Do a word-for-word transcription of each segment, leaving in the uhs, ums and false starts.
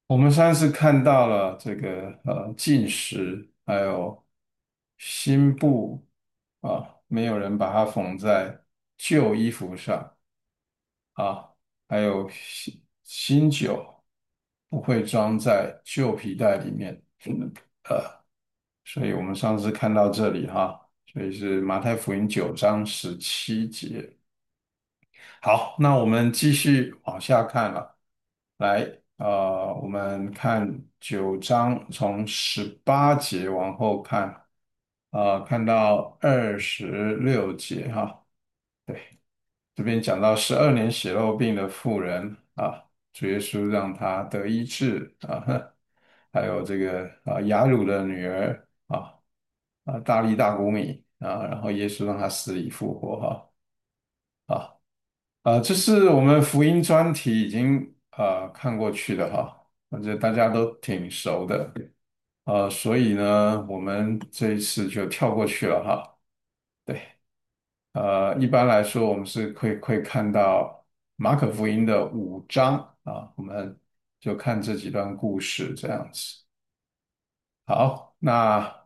我们上次看到了这个呃进食，还有新布啊，没有人把它缝在旧衣服上啊，还有新新酒不会装在旧皮袋里面，呃，所以我们上次看到这里哈，所以是马太福音九章十七节。好，那我们继续往下看了。来，呃，我们看九章，从十八节往后看，呃，看到二十六节哈。对，这边讲到十二年血肉病的妇人啊，主耶稣让她得医治啊，还有这个啊雅鲁的女儿啊啊大利大古米啊，然后耶稣让她死里复活哈。啊。啊，这是我们福音专题已经呃看过去的哈，我觉得大家都挺熟的，呃，所以呢，我们这一次就跳过去了哈。对，呃，一般来说，我们是会会看到马可福音的五章啊，我们就看这几段故事这样子。好，那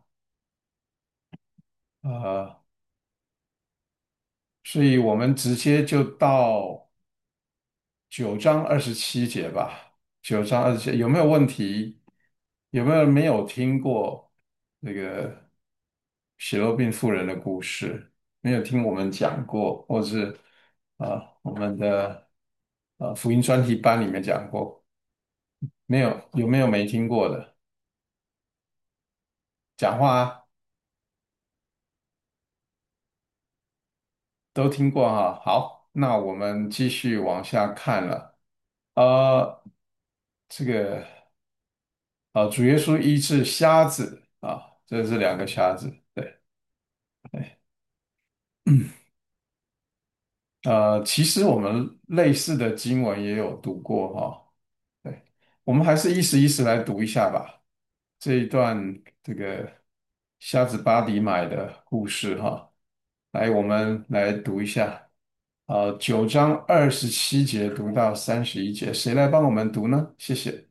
呃，所以我们直接就到九章二十七节吧。九章二十七，有没有问题？有没有人没有听过那个血肉病妇人的故事？没有听我们讲过，或是啊、我们的呃福音专题班里面讲过？没有？有没有没听过的？讲话啊，都听过哈。好，那我们继续往下看了。呃，这个啊，主耶稣医治瞎子啊，这是两个瞎子，对。对。呃，其实我们类似的经文也有读过哈。对，我们还是一时一时来读一下吧。这一段这个瞎子巴迪买的故事哈，来，我们来读一下。呃，九章二十七节读到三十一节，谁来帮我们读呢？谢谢。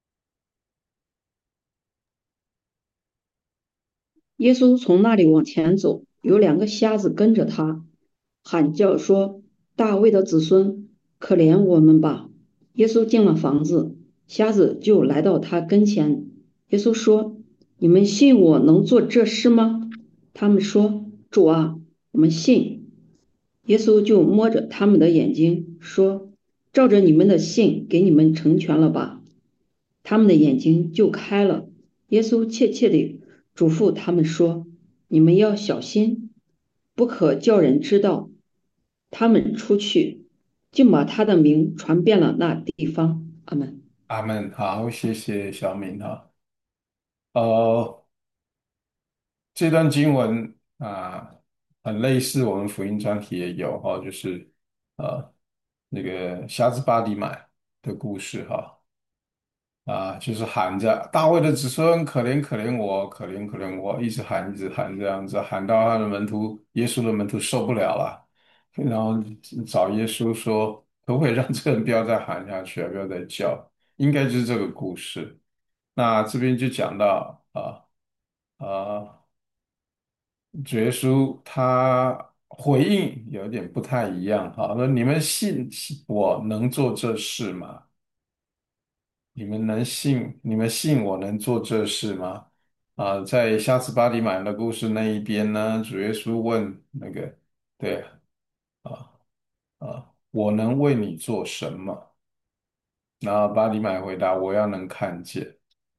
耶稣从那里往前走，有两个瞎子跟着他，喊叫说：“大卫的子孙，可怜我们吧！”耶稣进了房子，瞎子就来到他跟前。耶稣说：“你们信我能做这事吗？”他们说：“主啊，我们信。”耶稣就摸着他们的眼睛说：“照着你们的信，给你们成全了吧。”他们的眼睛就开了。耶稣切切地嘱咐他们说：“你们要小心，不可叫人知道。”他们出去，竟把他的名传遍了那地方。阿门。 阿门。好，谢谢小敏哈。呃，这段经文啊，很类似我们福音专题也有哈，就是呃那个瞎子巴迪买的故事哈。啊，就是喊着大卫的子孙，可怜可怜我，可怜可怜我，一直喊一直喊这样子，喊到他的门徒，耶稣的门徒受不了了，然后找耶稣说，可不可以让这个人不要再喊下去啊，不要再叫，应该就是这个故事。那这边就讲到啊啊，主耶稣他回应有点不太一样哈，说你们信我能做这事吗？你们能信？你们信我能做这事吗？啊，在瞎子巴迪买的故事那一边呢，主耶稣问那个，对啊啊，我能为你做什么？然后巴迪买回答，我要能看见。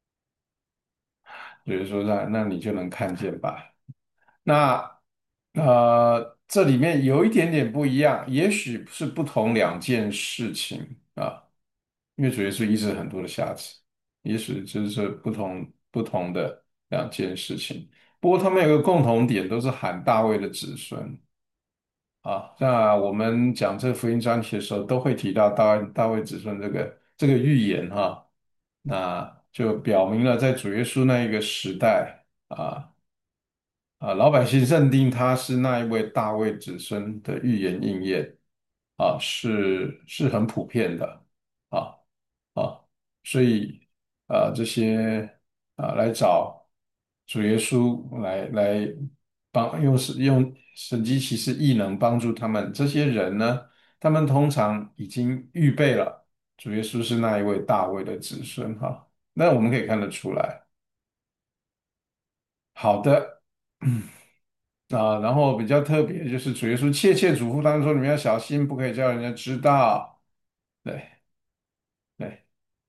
主耶稣说，那你就能看见吧。那呃，这里面有一点点不一样，也许是不同两件事情啊。因为主耶稣医治很多的瞎子，也许就是不同不同的两件事情。不过他们有个共同点，都是喊大卫的子孙啊。那我们讲这个福音专题的时候，都会提到大卫大卫子孙这个这个预言哈。那就表明了在主耶稣那一个时代啊啊，老百姓认定他是那一位大卫子孙的预言应验啊，是是很普遍的啊啊。所以。 呃这些啊、来找主耶稣来来帮用是用神机骑士异能帮助他们。这些人呢，他们通常已经预备了，主耶稣是那一位大卫的子孙哈。那我们可以看得出来。好的。啊，然后比较特别就是主耶稣切切嘱咐他们说，你们要小心，不可以叫人家知道。对对。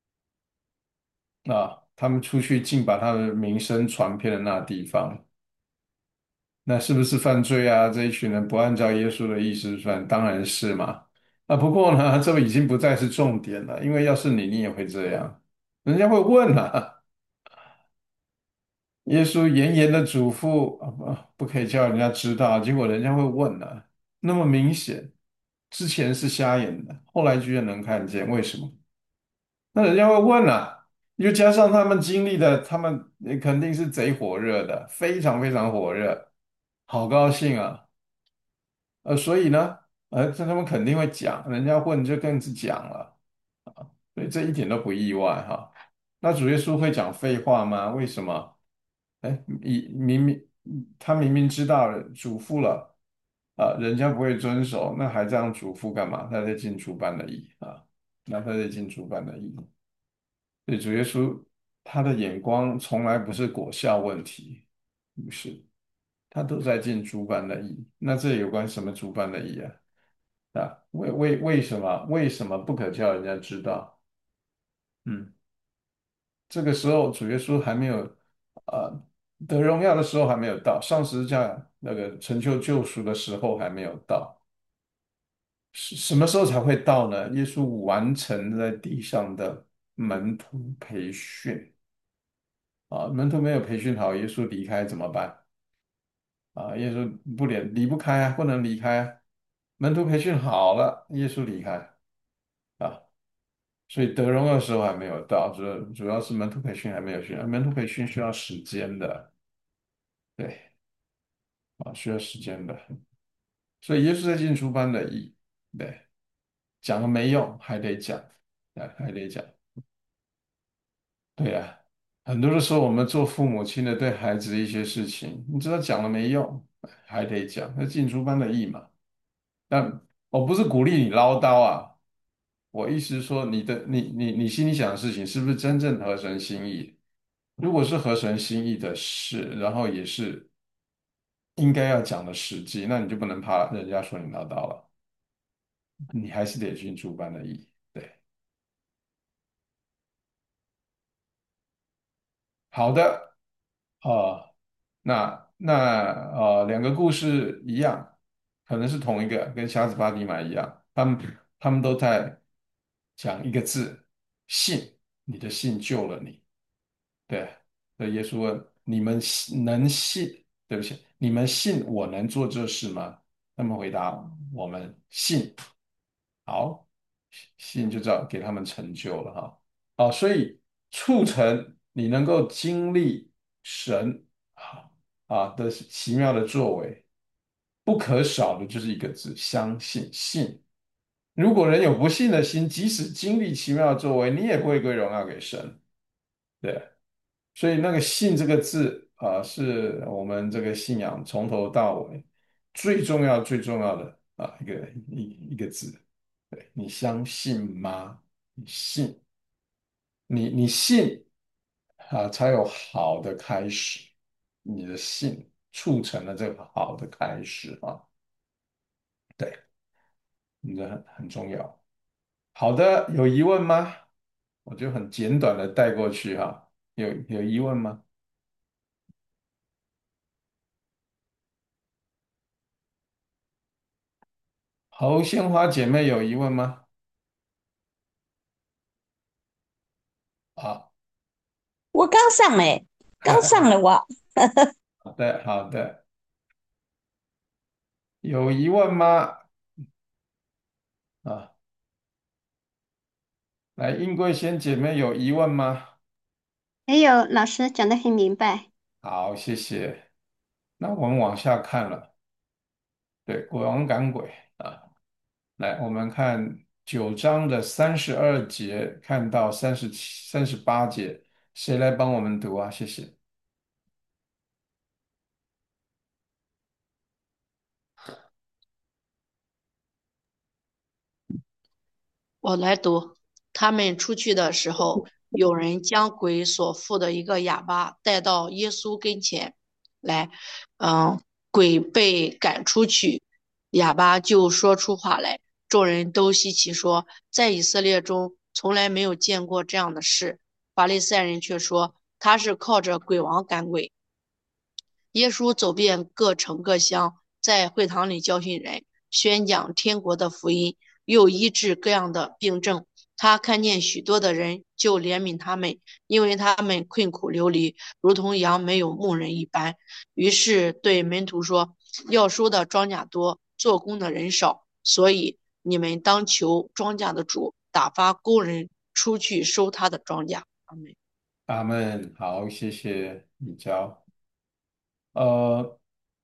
啊，他们出去竟把他的名声传遍了那地方，那是不是犯罪啊？这一群人不按照耶稣的意思算，当然是嘛。啊，不过呢，这个已经不再是重点了，因为要是你，你也会这样，人家会问啊。耶稣严严的嘱咐啊，不不可以叫人家知道，结果人家会问啊，那么明显，之前是瞎眼的，后来居然能看见，为什么？那人家会问啊，又加上他们经历的，他们也肯定是贼火热的，非常非常火热，好高兴啊。呃，所以呢，呃，这他们肯定会讲，人家问就更是讲了。所以这一点都不意外哈。那主耶稣会讲废话吗？为什么？哎，明明明他明明知道了，嘱咐了，啊、人家不会遵守，那还这样嘱咐干嘛？他在尽主办的义啊，那他在尽主办的义。对，主耶稣他的眼光从来不是果效问题，不是，他都在尽主办的义。那这有关什么主办的义啊？啊，为为为什么为什么不可叫人家知道？嗯。这个时候主耶稣还没有，呃，得荣耀的时候还没有到，上十字架那个成就救赎的时候还没有到，是什么时候才会到呢？耶稣完成在地上的门徒培训啊，门徒没有培训好，耶稣离开怎么办？啊，耶稣不离离不开啊，不能离开啊。门徒培训好了，耶稣离开啊，所以得荣耀的时候还没有到，主要主要是门徒培训还没有训，门徒培训需要时间的。对。啊，需要时间的，所以耶稣在进出班的意，对，讲了没用，还得讲，啊，还得讲，对呀，很多的时候我们做父母亲的对孩子一些事情，你知道讲了没用，还得讲，那进出班的意嘛。但我不是鼓励你唠叨啊，我意思是说你的你你你心里想的事情是不是真正合神心意？如果是合神心意的事，然后也是应该要讲的实际，那你就不能怕人家说你唠叨了。你还是得尽诸般的义。对，好的。啊、那那呃，两个故事一样，可能是同一个，跟瞎子巴蒂玛一样，他们他们都在讲一个字，信，你的信救了你。对，所以耶稣问你们信能信，对不起，你们信我能做这事吗？他们回答我们信。好，信就这样给他们成就了哈。啊，所以促成你能够经历神啊啊的奇妙的作为，不可少的就是一个字，相信信。如果人有不信的心，即使经历奇妙的作为，你也不会归荣耀给神。对，所以那个信这个字啊，是我们这个信仰从头到尾最重要最重要的啊一个一一个字。对，你相信吗？你信，你你信啊，才有好的开始。你的信促成了这个好的开始啊。对，你这很很重要。好的，有疑问吗？我就很简短的带过去哈。有有疑问吗？侯鲜花姐妹有疑问吗？啊， 我刚上嘞，刚上了我。 好的好的，有疑问吗？啊，来，英贵仙姐妹有疑问吗？ 没有，老师讲得很明白。 好，谢谢。那我们往下看了。对，鬼王赶鬼啊，来，我们看九章的三十二节，看到三十七、三十八节。 谁来帮我们读啊？谢谢。 我来读。他们出去的时候，有人将鬼所附的一个哑巴带到耶稣跟前来，嗯，鬼被赶出去，哑巴就说出话来。众人都稀奇说，在以色列中从来没有见过这样的事。法利赛人却说，他是靠着鬼王赶鬼。耶稣走遍各城各乡，在会堂里教训人，宣讲天国的福音，又医治各样的病症。他看见许多的人，就怜悯他们，因为他们困苦流离，如同羊没有牧人一般。于是对门徒说：要收的庄稼多，做工的人少，所以你们当求庄稼的主打发工人出去收他的庄稼。阿门。 阿门。好，谢谢你教。呃，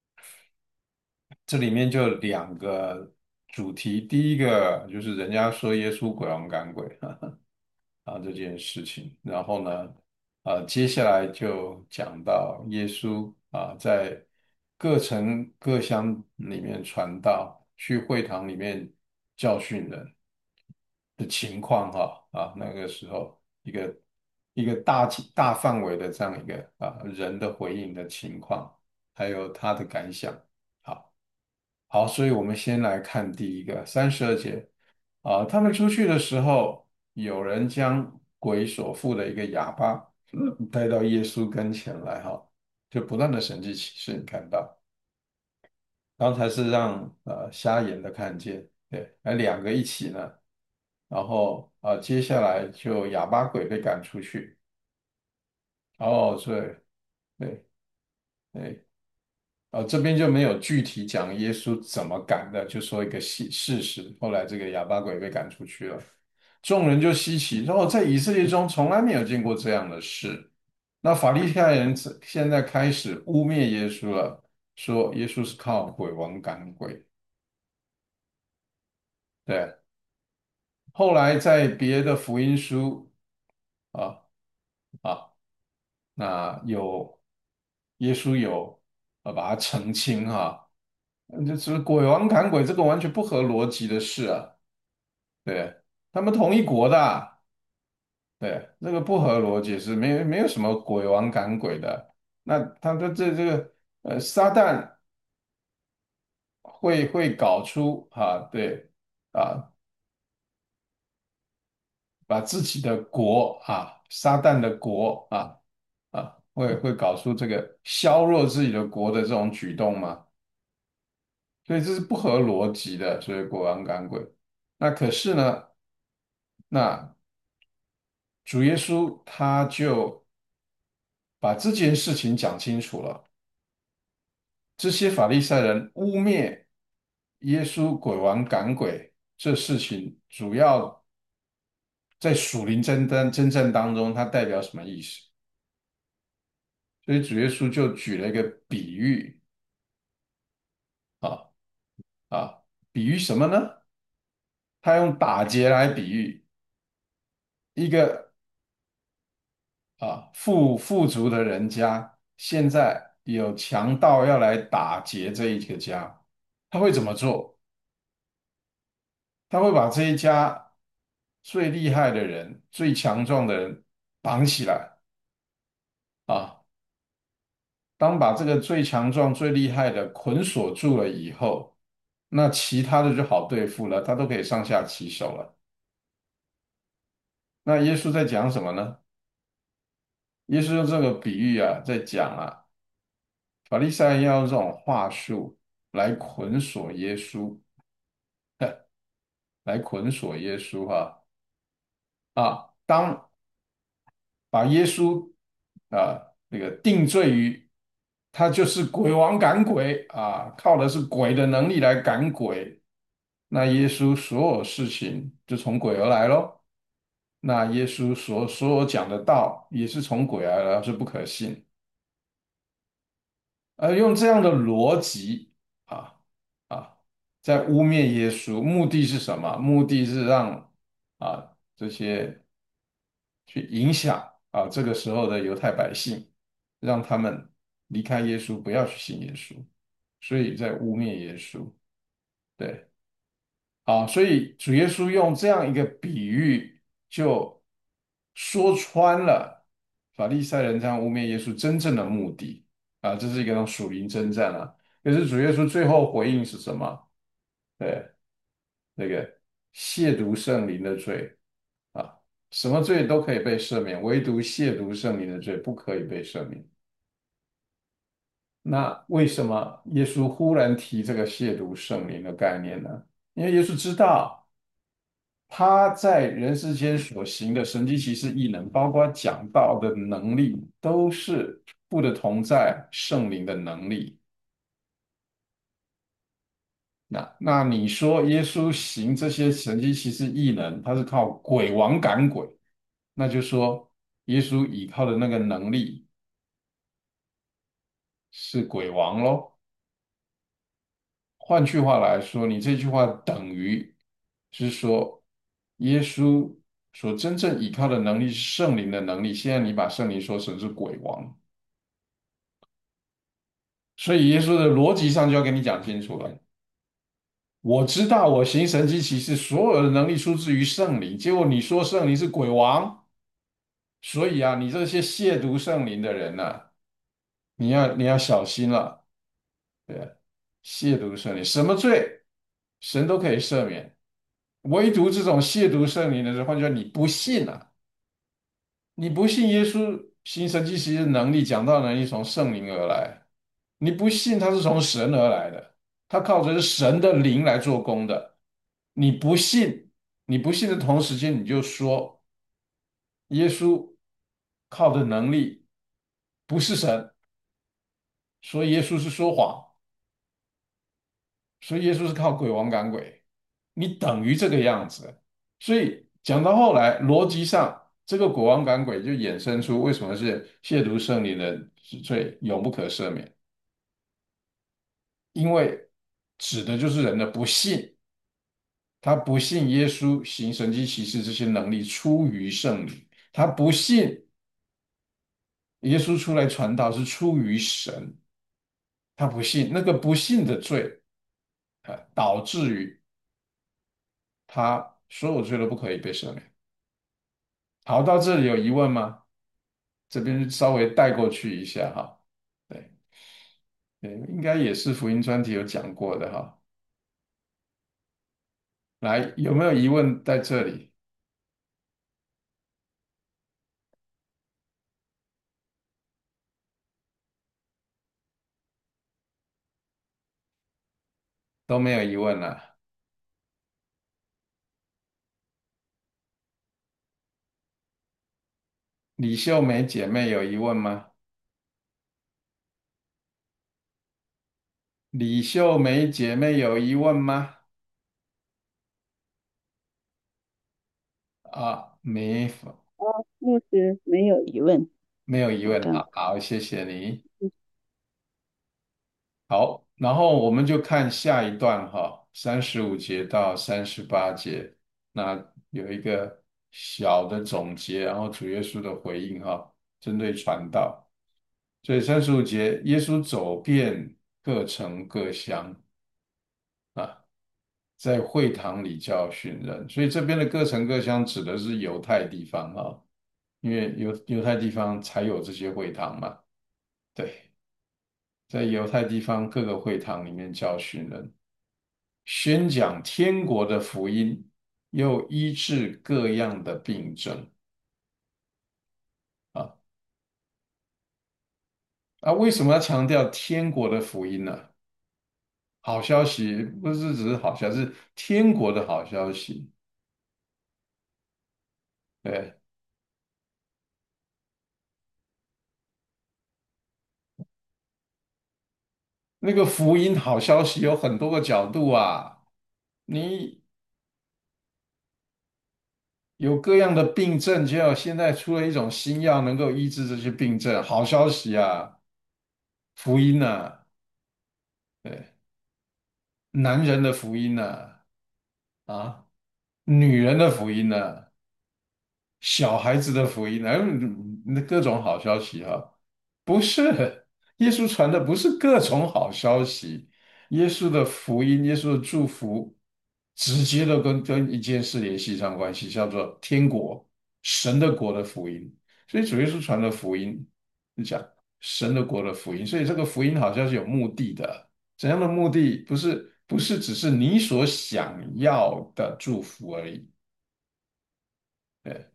这里面就两个主题，第一个就是人家说耶稣鬼王赶鬼啊这件事情，然后呢，呃，接下来就讲到耶稣啊在各城各乡里面传道，去会堂里面教训人的情况哈啊，那个时候一个一个大体大范围的这样一个啊人的回应的情况，还有他的感想。好。好，所以我们先来看第一个三十二节啊，他们出去的时候，有人将鬼所附的一个哑巴嗯带到耶稣跟前来，哈，就不断的神迹启示，你看到，刚才是让呃瞎眼的看见，对，那两个一起呢，然后啊、呃接下来就哑巴鬼被赶出去，哦，对对对，呃，这边就没有具体讲耶稣怎么赶的，就说一个事事实。后来这个哑巴鬼被赶出去了，众人就稀奇，说在以色列中从来没有见过这样的事。那法利赛人现在开始污蔑耶稣了，说耶稣是靠鬼王赶鬼。对，后来在别的福音书啊啊，那有耶稣有呃把它澄清哈、嗯这是鬼王赶鬼，这个完全不合逻辑的事啊。对，他们同一国的啊对，这个不合逻辑是没有没有什么鬼王赶鬼的。那他的这这个呃，撒旦会会搞出啊，对啊，把自己的国啊，撒旦的国啊啊，会会搞出这个削弱自己的国的这种举动吗？所以这是不合逻辑的，所以鬼王赶鬼。那可是呢，那主耶稣他就把这件事情讲清楚了。这些法利赛人污蔑耶稣鬼王赶鬼，这事情主要在属灵真真真正当中，它代表什么意思？所以主耶稣就举了一个比喻啊啊，比喻什么呢？他用打劫来比喻一个啊富富足的人家，现在有强盗要来打劫这一个家，他会怎么做？他会把这一家最厉害的人、最强壮的人绑起来啊。当把这个最强壮、最厉害的捆锁住了以后，那其他的就好对付了，他都可以上下其手了。那耶稣在讲什么呢？耶稣用这个比喻啊，在讲啊，法利赛人要用这种话术来捆锁耶稣，来捆锁耶稣哈啊。当把耶稣啊那个定罪于他就是鬼王赶鬼啊，靠的是鬼的能力来赶鬼。那耶稣所有事情就从鬼而来咯。那耶稣所所有讲的道也是从鬼而来，是不可信。而用这样的逻辑啊啊，在污蔑耶稣，目的是什么？目的是让啊这些去影响。 啊这个时候的犹太百姓，让他们离开耶稣，不要去信耶稣，所以在污蔑耶稣。对。啊，所以主耶稣用这样一个比喻，就说穿了法利赛人这样污蔑耶稣真正的目的啊，这是一个种属灵征战啊。可是主耶稣最后回应是什么？对，那个亵渎圣灵的罪啊，什么罪都可以被赦免，唯独亵渎圣灵的罪不可以被赦免。那为什么耶稣忽然提这个亵渎圣灵的概念呢？因为耶稣知道。他在人世间所行的神迹奇事异能，包括讲道的能力，都是父的同在、圣灵的能力。那那你说耶稣行这些神迹奇事异能，他是靠鬼王赶鬼，那就说耶稣依靠的那个能力是鬼王咯。换句话来说，你这句话等于是说，耶稣所真正依靠的能力是圣灵的能力。现在你把圣灵说成是鬼王。所以耶稣的逻辑上就要跟你讲清楚了。我知道我行神迹奇事，所有的能力出自于圣灵，结果你说圣灵是鬼王，所以啊，你这些亵渎圣灵的人呐、你要你要小心了。对啊，亵渎圣灵，什么罪神都可以赦免，唯独这种亵渎圣灵的人，换句话说，你不信啊，你不信耶稣行神迹奇事的能力、讲道能力从圣灵而来，你不信他是从神而来的，他靠着是神的灵来做工的。你不信，你不信的同时间，你就说耶稣靠的能力不是神，说耶稣是说谎，说耶稣是靠鬼王赶鬼，你等于这个样子。所以讲到后来，逻辑上这个鬼王赶鬼就衍生出为什么是亵渎圣灵的罪永不可赦免，因为指的就是人的不信。他不信耶稣行神迹奇事这些能力出于圣灵，他不信耶稣出来传道是出于神，他不信那个不信的罪，啊，导致于他所有罪都不可以被赦免。好，到这里有疑问吗？这边稍微带过去一下哈。对，对，应该也是福音专题有讲过的哈。来，有没有疑问在这里？都没有疑问了。李秀梅姐妹有疑问吗？李秀梅姐妹有疑问吗？啊，没哦，牧师没有疑问， 没有疑问啊， 我刚好，谢谢你。好，然后我们就看下一段哈，三十五节到三十八节，那有一个小的总结，然后主耶稣的回应哈，针对传道。所以三十五节，耶稣走遍各城各乡啊，在会堂里教训人。所以这边的各城各乡指的是犹太地方哈，因为犹犹太地方才有这些会堂嘛。对。在犹太地方各个会堂里面教训人，宣讲天国的福音，又医治各样的病症啊啊！为什么要强调天国的福音呢？好消息不是只是好消息，是天国的好消息。对，那个福音好消息有很多个角度啊，你有各样的病症，就要现在出了一种新药，能够医治这些病症，好消息啊，福音啊。对。男人的福音呢？啊，女人的福音呢？ 小孩子的福音，哎，那各种好消息哈，不是，耶稣传的不是各种好消息，耶稣的福音，耶稣的祝福，直接的跟跟一件事联系上关系，叫做天国，神的国的福音。所以主耶稣传的福音是讲神的国的福音，所以这个福音好像是有目的的，怎样的目的？不是不是只是你所想要的祝福而已。对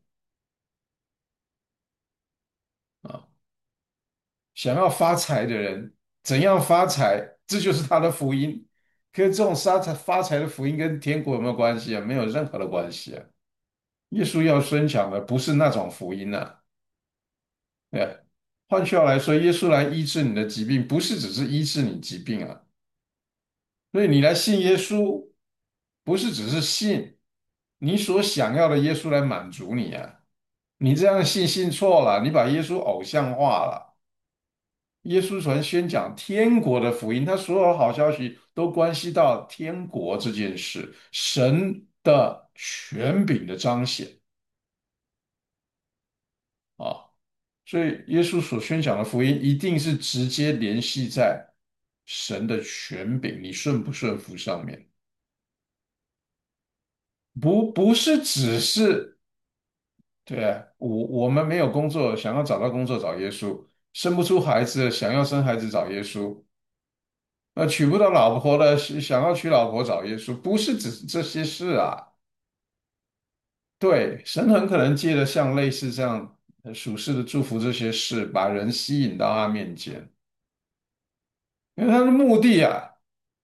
啊。想要发财的人怎样发财，这就是他的福音。可是这种发财发财的福音跟天国有没有关系啊？没有任何的关系啊。耶稣要宣讲的不是那种福音啊。对，换句话来说，耶稣来医治你的疾病，不是只是医治你疾病啊。所以你来信耶稣，不是只是信你所想要的耶稣来满足你啊。你这样信信错了，你把耶稣偶像化了。耶稣传宣讲天国的福音，他所有好消息都关系到天国这件事，神的权柄的彰显啊。所以耶稣所宣讲的福音一定是直接联系在神的权柄，你顺不顺服上面，不不是只是对啊，我我们没有工作，想要找到工作找耶稣，生不出孩子，想要生孩子找耶稣。呃，娶不到老婆的，想要娶老婆找耶稣，不是只是这些事啊。对，神很可能借着像类似这样呃属世的祝福这些事，把人吸引到他面前，因为他的目的啊，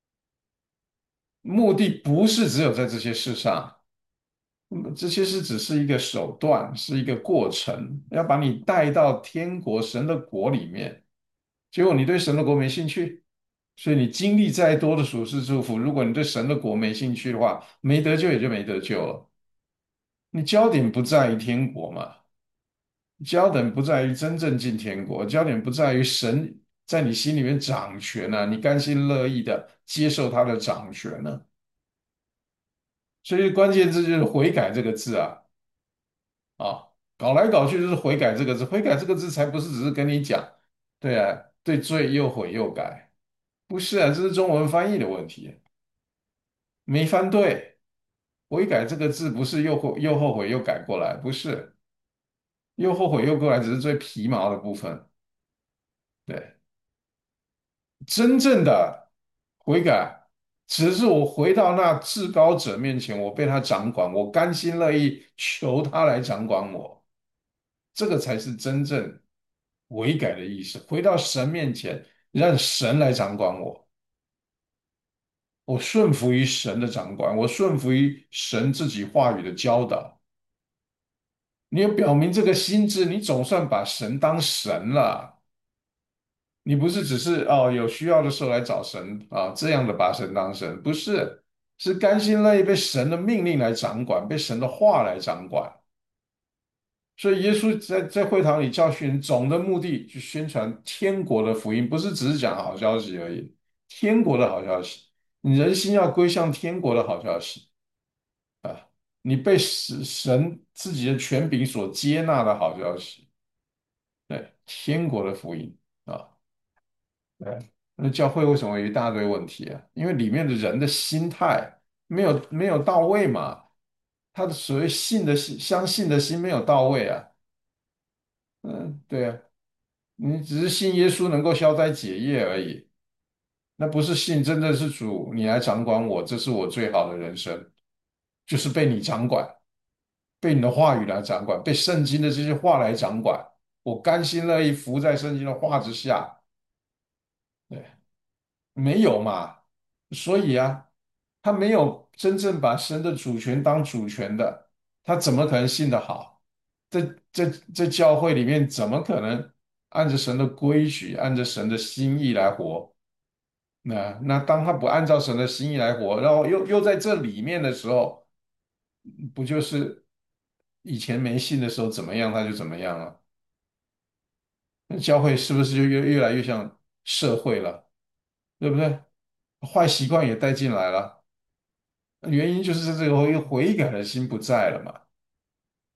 目的不是只有在这些事上，嗯这些事只是一个手段，是一个过程，要把你带到天国神的国里面。结果你对神的国没兴趣，所以你经历再多的属世祝福，如果你对神的国没兴趣的话，没得救也就没得救了。你焦点不在于天国嘛？焦点不在于真正进天国，焦点不在于神在你心里面掌权呢、你甘心乐意的接受他的掌权呢、所以关键字就是悔改这个字啊啊，搞来搞去就是悔改这个字，悔改这个字才不是只是跟你讲，对啊，对罪又悔又改，不是啊，这是中文翻译的问题，没翻对。悔改这个字不是又后又后悔又改过来，不是，又后悔又过来只是最皮毛的部分。对，真正的悔改，只是我回到那至高者面前，我被他掌管，我甘心乐意求他来掌管我，这个才是真正悔改的意思。回到神面前，让神来掌管我，我顺服于神的掌管，我顺服于神自己话语的教导。你有表明这个心智，你总算把神当神了。你不是只是哦有需要的时候来找神啊，这样的把神当神，不是，是甘心乐意被神的命令来掌管，被神的话来掌管。所以耶稣在在会堂里教训人，总的目的去宣传天国的福音，不是只是讲好消息而已。天国的好消息，你人心要归向天国的好消息啊，你被神神自己的权柄所接纳的好消息，对，天国的福音啊。对，那教会为什么有一大堆问题啊？因为里面的人的心态没有没有到位嘛，他的所谓信的心、相信的心没有到位啊。嗯，对啊，你只是信耶稣能够消灾解业而已，那不是信真的是主，你来掌管我，这是我最好的人生，就是被你掌管，被你的话语来掌管，被圣经的这些话来掌管，我甘心乐意服在圣经的话之下。对。没有嘛，所以啊，他没有真正把神的主权当主权的，他怎么可能信得好？在在在教会里面，怎么可能按着神的规矩，按着神的心意来活？那那当他不按照神的心意来活，然后又又在这里面的时候，不就是以前没信的时候怎么样，他就怎么样了？那教会是不是就越越来越像社会了？对不对？坏习惯也带进来了。原因就是这个悔悔改的心不在了嘛。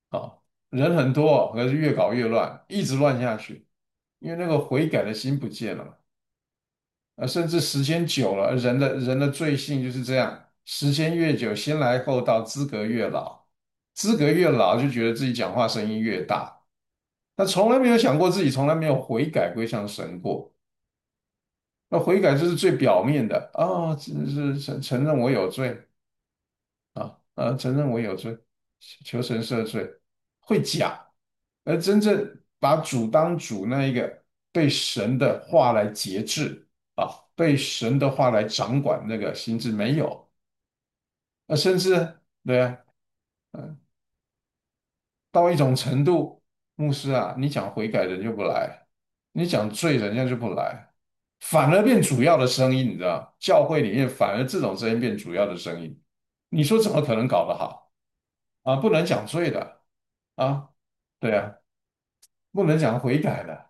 啊，人很多，可是越搞越乱，一直乱下去，因为那个悔改的心不见了嘛。啊，甚至时间久了，人的人的罪性就是这样，时间越久，先来后到，资格越老，资格越老就觉得自己讲话声音越大，他从来没有想过自己从来没有悔改归向神过。那悔改就是最表面的啊，只是承承认我有罪啊啊，承认我有罪，求神赦罪，会讲，而真正把主当主那一个被神的话来节制啊，被神的话来掌管那个心智没有，啊，甚至对啊，嗯，到一种程度，牧师啊，你讲悔改人就不来，你讲罪人家就不来，反而变主要的声音，你知道，教会里面反而这种声音变主要的声音，你说怎么可能搞得好啊？不能讲罪的啊，对啊，不能讲悔改的。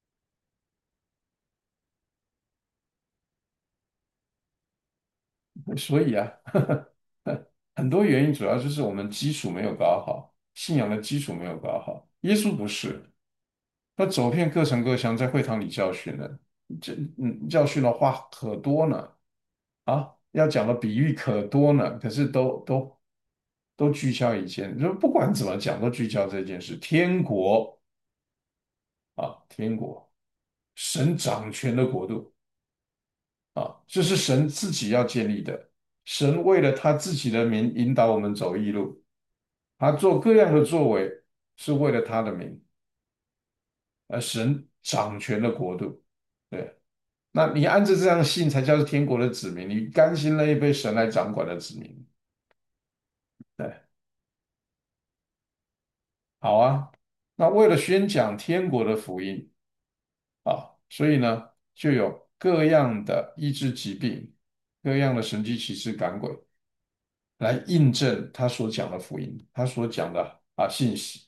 所以啊，很多原因主要就是我们基础没有搞好，信仰的基础没有搞好。耶稣不是，他走遍各城各乡，在会堂里教训人，这嗯教训的话可多呢啊，要讲的比喻可多呢，可是都都都聚焦一件，就不管怎么讲，都聚焦这件事：天国啊，天国，神掌权的国度啊，这是神自己要建立的。神为了他自己的名引导我们走义路。他做各样的作为是为了他的名，而神掌权的国度。对，那你按着这样信，才叫是天国的子民。你甘心乐意被神来掌管的子民。对，好啊。那为了宣讲天国的福音啊，所以呢，就有各样的医治疾病、各样的神迹奇事赶鬼，来印证他所讲的福音，他所讲的啊信息。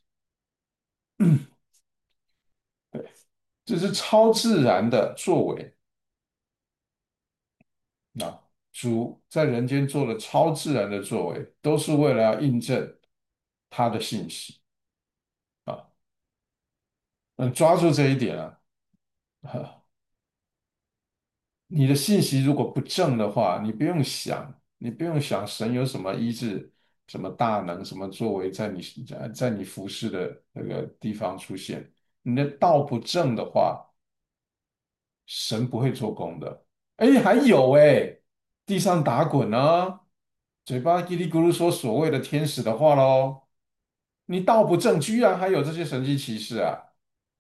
对，这是超自然的作为。那主在人间做了超自然的作为，都是为了要印证他的信息啊。嗯，抓住这一点啊，啊你的信息如果不正的话，你不用想，你不用想神有什么医治、什么大能、什么作为在你在在你服侍的那个地方出现。你的道不正的话，神不会做工的。哎，还有哎，地上打滚啊，嘴巴叽里咕噜说所谓的天使的话喽。你道不正，居然还有这些神迹奇事啊！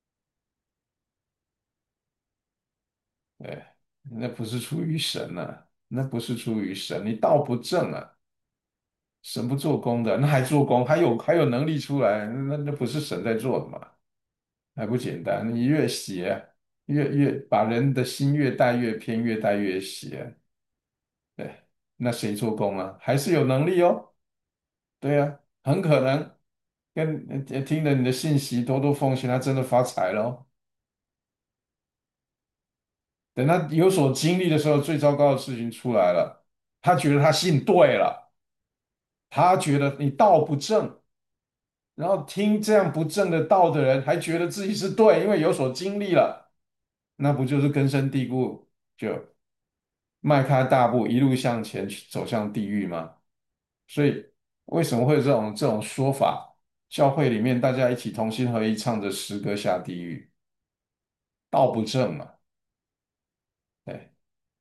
对，那不是出于神啊，那不是出于神，你道不正啊，神不做工的，那还做工，还有还有能力出来，那那不是神在做的嘛？还不简单？你越邪，越越把人的心越带越偏，越带越邪，对，那谁做工啊？还是有能力哦。对呀，很可能跟呃听了你的信息，多多奉献，他真的发财了哦。等他有所经历的时候，最糟糕的事情出来了，他觉得他信对了，他觉得你道不正，然后听这样不正的道的人，还觉得自己是对，因为有所经历了，那不就是根深蒂固，就迈开大步一路向前去走向地狱吗？所以为什么会有这种这种说法？教会里面大家一起同心合一唱着诗歌下地狱，道不正嘛？对，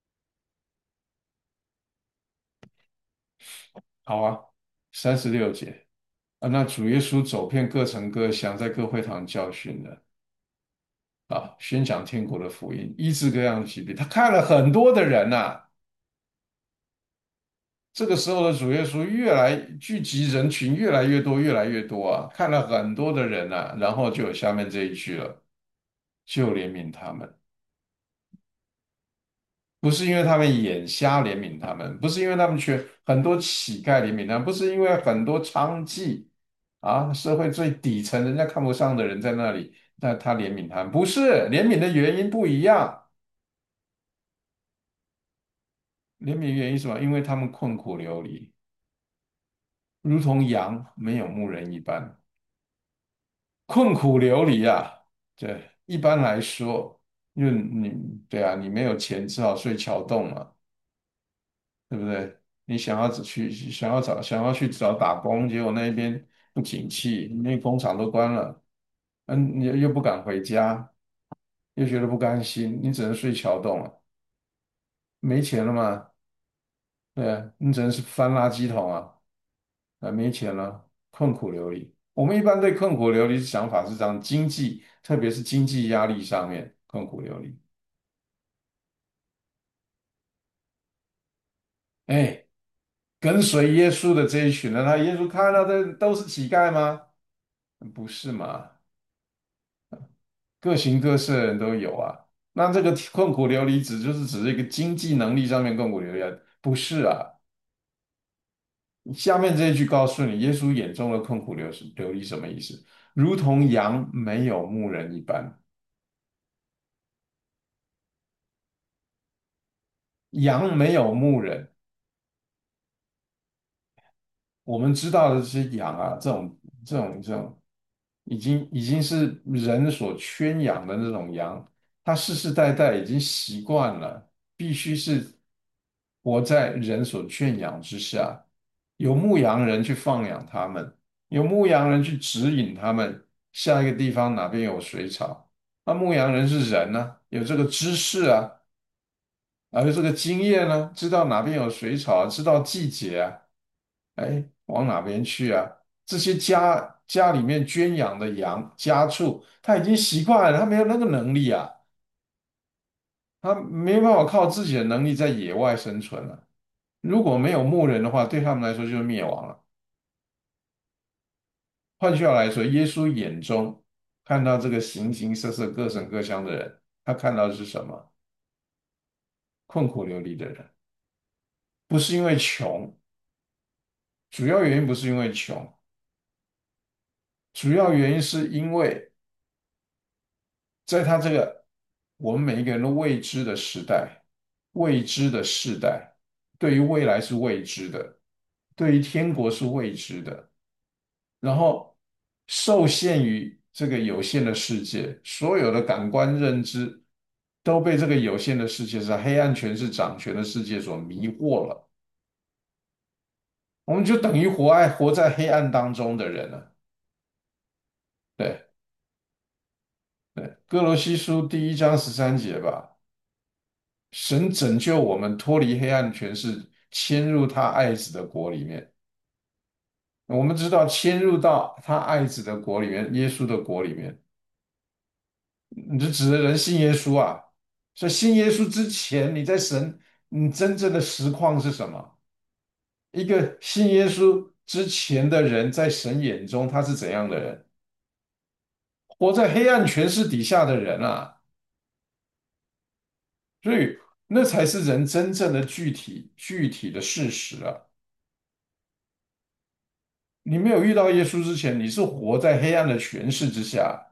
好啊，三十六节。啊，那主耶稣走遍各城各乡，在各会堂教训人啊，宣讲天国的福音，医治各样的疾病。他看了很多的人呐、这个时候的主耶稣越来聚集人群越来越多，越来越多啊，看了很多的人呐、然后就有下面这一句了，就怜悯他们。不是因为他们眼瞎怜悯他们，不是因为他们缺很多乞丐怜悯他们，不是因为很多娼妓啊，社会最底层人家看不上的人在那里，那他怜悯他们，不是怜悯的原因不一样，怜悯原因是什么？因为他们困苦流离，如同羊没有牧人一般。 困苦流离啊。对，一般来说，因为你对啊，你没有钱，只好睡桥洞嘛，对不对？你想要去想要找想要去找打工，结果那边不景气，因为工厂都关了，嗯，你又不敢回家，又觉得不甘心，你只能睡桥洞了。没钱了嘛？对啊，你只能是翻垃圾桶啊。啊，没钱了，困苦流离。我们一般对困苦流离的想法是这样，经济，特别是经济压力上面困苦流离。哎，跟随耶稣的这一群人，他耶稣看到的都是乞丐吗？不是嘛？各形各色的人都有啊。那这个困苦流离指就是指这个经济能力上面困苦流离啊，不是啊？下面这一句告诉你，耶稣眼中的困苦流流离什么意思？如同羊没有牧人一般。羊没有牧人，我们知道的这些羊啊，这种这种这种，已经已经是人所圈养的那种羊，它世世代代已经习惯了，必须是活在人所圈养之下，有牧羊人去放养它们，有牧羊人去指引他们下一个地方哪边有水草。那牧羊人是人呢、有这个知识啊，而这个经验呢，知道哪边有水草啊，知道季节啊。哎，往哪边去啊？这些家家里面圈养的羊家畜，他已经习惯了，他没有那个能力啊，他没办法靠自己的能力在野外生存了。如果没有牧人的话，对他们来说就是灭亡了。换句话来说，耶稣眼中看到这个形形色色、各省各乡的人，他看到的是什么？困苦流离的人，不是因为穷，主要原因不是因为穷，主要原因是因为在他这个我们每一个人都未知的时代，未知的世代，对于未来是未知的，对于天国是未知的，然后受限于这个有限的世界，所有的感官认知都被这个有限的世界上黑暗权势掌权的世界所迷惑了，我们就等于活爱活在黑暗当中的人了。对对，哥罗西书第一章十三节吧。神拯救我们脱离黑暗权势，迁入他爱子的国里面。我们知道，迁入到他爱子的国里面，耶稣的国里面，你就指的人信耶稣啊。所以信耶稣之前，你在神，你真正的实况是什么？一个信耶稣之前的人，在神眼中他是怎样的人？活在黑暗权势底下的人啊。所以那才是人真正的具体具体的事实啊。你没有遇到耶稣之前，你是活在黑暗的权势之下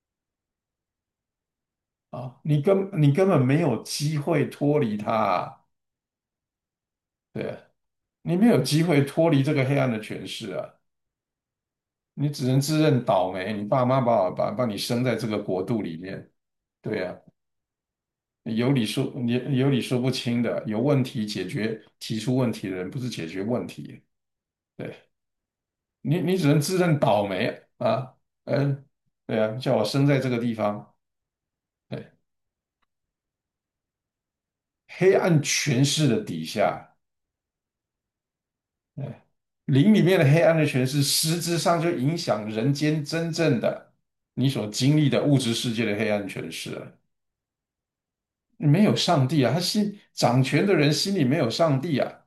啊，你根你根本没有机会脱离他啊，对啊，你没有机会脱离这个黑暗的权势啊，你只能自认倒霉，你爸妈把把把你生在这个国度里面，对呀，有理说你有理说不清的，有问题解决提出问题的人不是解决问题，对你你只能自认倒霉啊，嗯，对啊，叫我生在这个地方。对。黑暗权势的底下，哎，灵里面的黑暗的权势，实质上就影响人间真正的你所经历的物质世界的黑暗权势了。没有上帝啊，他心掌权的人心里没有上帝啊，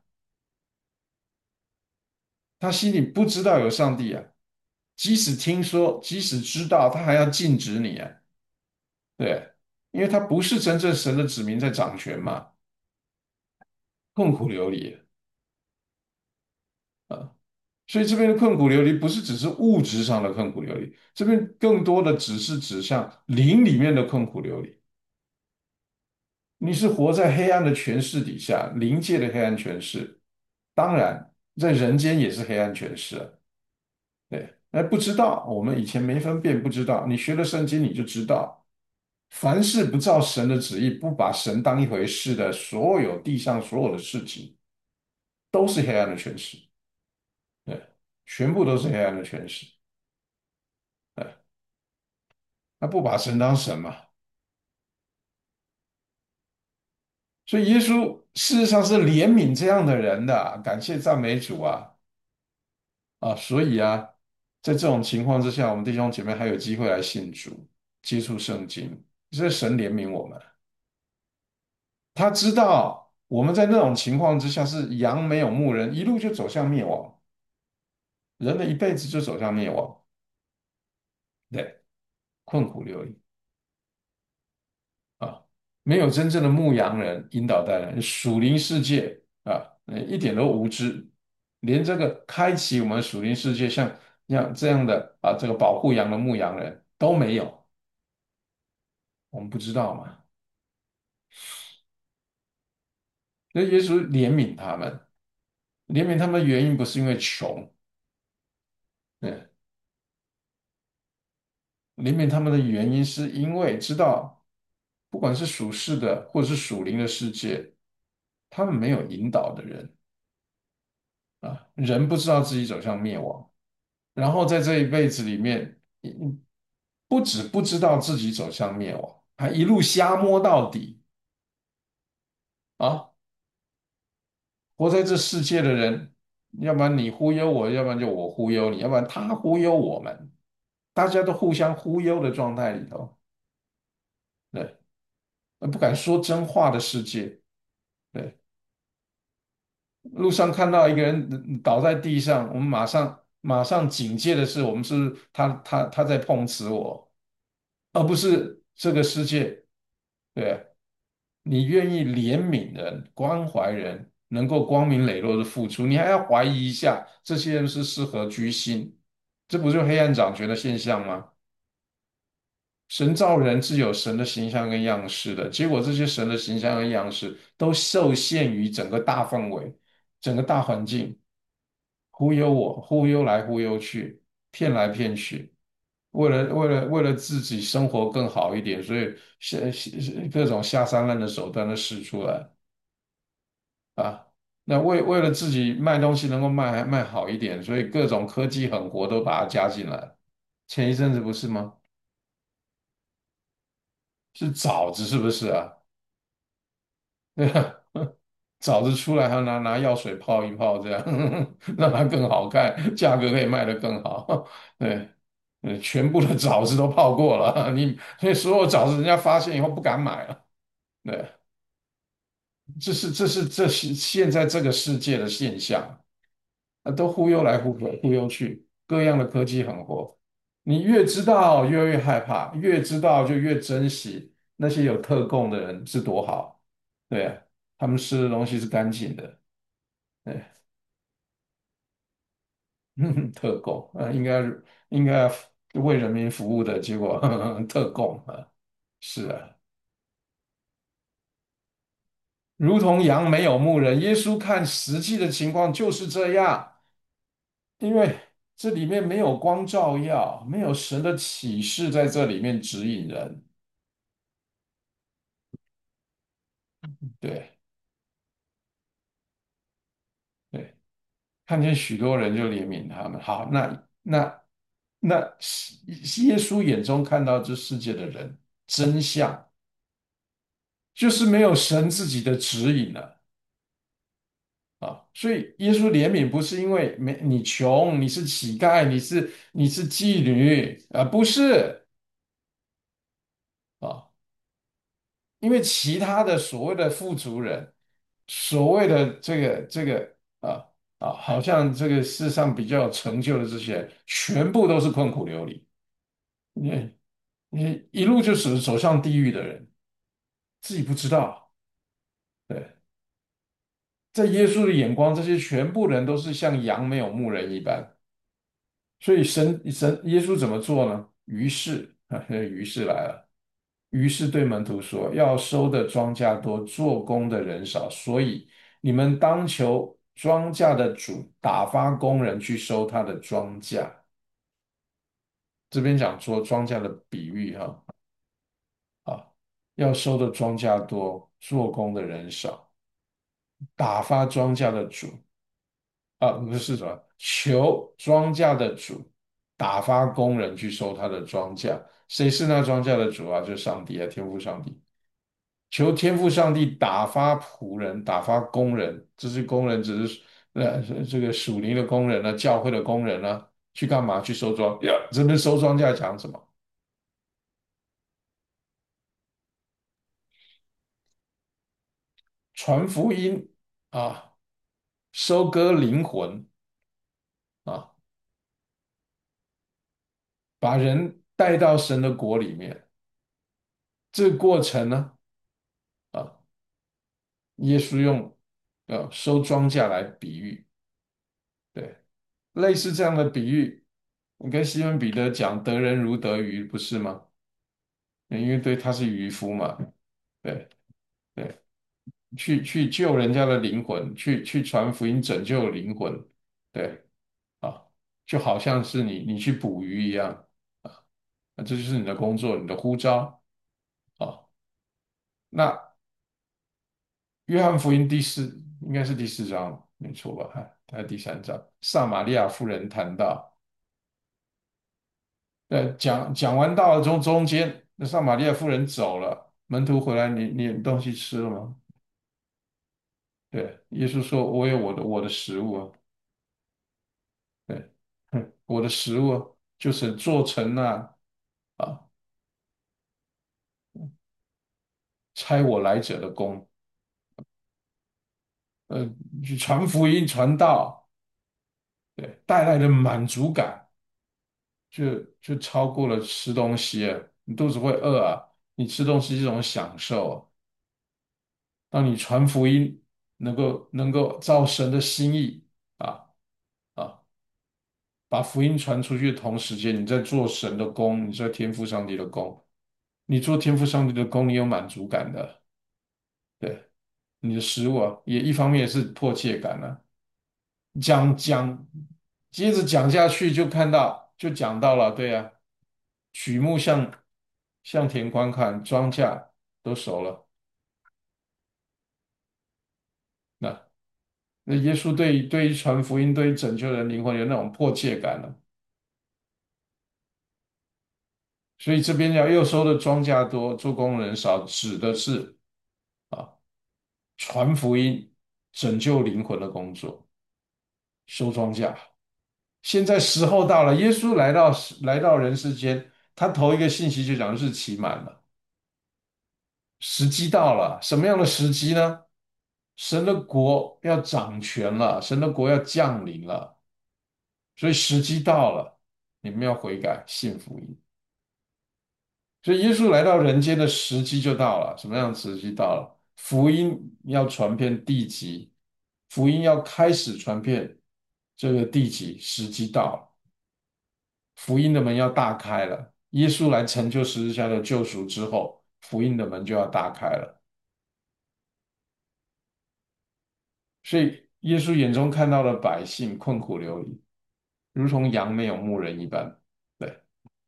他心里不知道有上帝啊，即使听说，即使知道，他还要禁止你啊，对，因为他不是真正神的子民在掌权嘛，痛苦流离啊。所以这边的困苦流离不是只是物质上的困苦流离，这边更多的只是指向灵里面的困苦流离。你是活在黑暗的权势底下，灵界的黑暗权势，当然在人间也是黑暗权势啊。对， 哎，不知道，我们以前没分辨，不知道。你学了圣经，你就知道，凡是不照神的旨意，不把神当一回事的，所有地上所有的事情，都是黑暗的权势，对，全部都是黑暗的权势。对，那不把神当神嘛？所以耶稣事实上是怜悯这样的人的，感谢赞美主啊啊！所以啊，在这种情况之下，我们弟兄姐妹还有机会来信主，接触圣经，这是神怜悯我们。他知道我们在那种情况之下是羊没有牧人，一路就走向灭亡，人的一辈子就走向灭亡，对，困苦流离啊，没有真正的牧羊人引导带人，属灵世界啊，呃一点都无知，连这个开启我们属灵世界像像这样的啊，这个保护羊的牧羊人都没有，我们不知道嘛？那耶稣怜悯他们，怜悯他们的原因不是因为穷，嗯。怜悯他们的原因，是因为知道，不管是属世的或者是属灵的世界，他们没有引导的人啊，人不知道自己走向灭亡，然后在这一辈子里面，嗯不止不知道自己走向灭亡，还一路瞎摸到底啊！活在这世界的人，要不然你忽悠我，要不然就我忽悠你，要不然他忽悠我们，大家都互相忽悠的状态里头，对，不敢说真话的世界。对，路上看到一个人倒在地上，我们马上马上警戒的是，我们是他他他在碰瓷我，而不是这个世界。对，你愿意怜悯人、关怀人，能够光明磊落的付出，你还要怀疑一下这些人是适合居心，这不就黑暗掌权的现象吗？神造人是有神的形象跟样式的，结果这些神的形象跟样式都受限于整个大氛围、整个大环境。忽悠我，忽悠来忽悠去，骗来骗去，为了为了为了自己生活更好一点，所以下各种下三滥的手段都使出来啊。那为为了自己卖东西能够卖卖好一点，所以各种科技狠活都把它加进来。前一阵子不是吗？是枣子是不是啊？对啊，枣子出来还要拿拿药水泡一泡，这样让它更好看，价格可以卖得更好。对，呃，全部的枣子都泡过了，你所以所有枣子人家发现以后不敢买了。对，这是这是这是现在这个世界的现象，啊，都忽悠来忽悠忽悠去，各样的科技狠活，你越知道越越害怕，越知道就越珍惜那些有特供的人是多好。对啊，他们吃的东西是干净的。对，特供，呃，应该应该为人民服务的结果，特供啊，是啊，如同羊没有牧人，耶稣看实际的情况就是这样，因为这里面没有光照耀，没有神的启示在这里面指引人，对对，看见许多人就怜悯他们。好，那那那是耶稣眼中看到这世界的人真相，就是没有神自己的指引了。啊，所以耶稣怜悯不是因为没你穷，你是乞丐，你是你是妓女，啊，不是啊，因为其他的所谓的富足人，所谓的这个这个啊啊，好像这个世上比较有成就的这些人，全部都是困苦流离，你你一路就是走向地狱的人，自己不知道，对，在耶稣的眼光，这些全部人都是像羊没有牧人一般。所以神神耶稣怎么做呢？于是啊，于是来了。于是对门徒说：“要收的庄稼多，做工的人少，所以你们当求庄稼的主打发工人去收他的庄稼。” 这边讲说庄稼的比喻哈啊，要收的庄稼多，做工的人少，打发庄稼的主啊，不是什么，求庄稼的主打发工人去收他的庄稼。谁是那庄稼的主啊？就是上帝啊，天父上帝。求天父上帝打发仆人，打发工人，这些工人只是呃这个属灵的工人呢，教会的工人呢，去干嘛？去收庄呀？这边收庄稼讲什么？传福音啊，收割灵魂啊，把人带到神的国里面。这个过程呢，啊，耶稣用呃收庄稼来比喻，对，类似这样的比喻，你跟西门彼得讲得人如得鱼，不是吗？因为对他是渔夫嘛，对对，去去救人家的灵魂，去去传福音拯救灵魂，对啊，就好像是你你去捕鱼一样啊，那这就是你的工作，你的呼召啊。那约翰福音第四应该是第四章，没错吧？还还是第三章，撒玛利亚妇人谈到，呃，讲讲完到了中中间，那撒玛利亚妇人走了，门徒回来，你你有东西吃了吗？对，耶稣说：“我有我的我的食物啊，对，哼我的食物就是做成那啊，差我来者的工，呃，去传福音、传道，对，带来的满足感就就超过了吃东西啊，你肚子会饿啊，你吃东西是一种享受啊，当你传福音，能够能够照神的心意啊啊，把福音传出去的同时间，你在做神的工，你在天父上帝的工。”你做天赋上帝的工，你有满足感的，对，你的食物啊，也一方面也是迫切感啊。讲讲，接着讲下去就看到，就讲到了，对呀、曲目向向田观看，庄稼都熟了。那那耶稣对对于传福音、对于拯救人灵魂有那种迫切感了，所以这边要又收的庄稼多，做工人少，指的是啊传福音、拯救灵魂的工作，收庄稼。现在时候到了，耶稣来到来到人世间，他头一个信息就讲日期满了，时机到了。什么样的时机呢？神的国要掌权了，神的国要降临了，所以时机到了，你们要悔改，信福音。所以耶稣来到人间的时机就到了。什么样的时机到了？福音要传遍地极，福音要开始传遍这个地极，时机到了。福音的门要大开了。耶稣来成就十字架的救赎之后，福音的门就要大开了。所以，耶稣眼中看到的百姓困苦流离，如同羊没有牧人一般。对，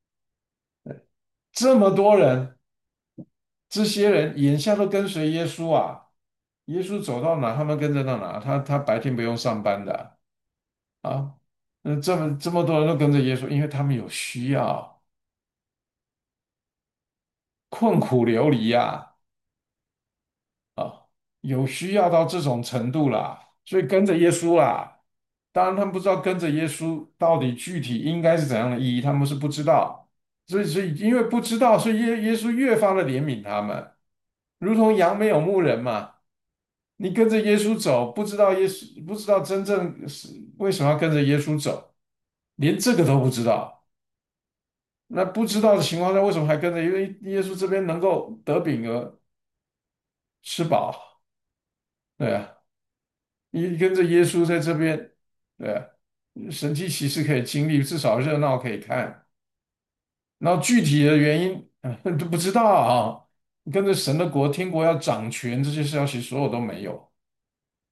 这么多人，这些人眼下都跟随耶稣啊。耶稣走到哪，他们跟着到哪。他他白天不用上班的啊。嗯，这么这么多人都跟着耶稣，因为他们有需要，困苦流离呀。啊，有需要到这种程度啦，所以跟着耶稣啦。当然，他们不知道跟着耶稣到底具体应该是怎样的意义，他们是不知道。所以，所以因为不知道，所以耶耶稣越发的怜悯他们，如同羊没有牧人嘛。你跟着耶稣走，不知道耶稣不知道真正是为什么要跟着耶稣走，连这个都不知道。那不知道的情况下，为什么还跟着？因为耶稣这边能够得饼而吃饱，对啊。你跟着耶稣在这边，对啊，神迹奇事可以经历，至少热闹可以看。然后具体的原因，嗯，都不知道啊。跟着神的国、天国要掌权这些消息，所有都没有，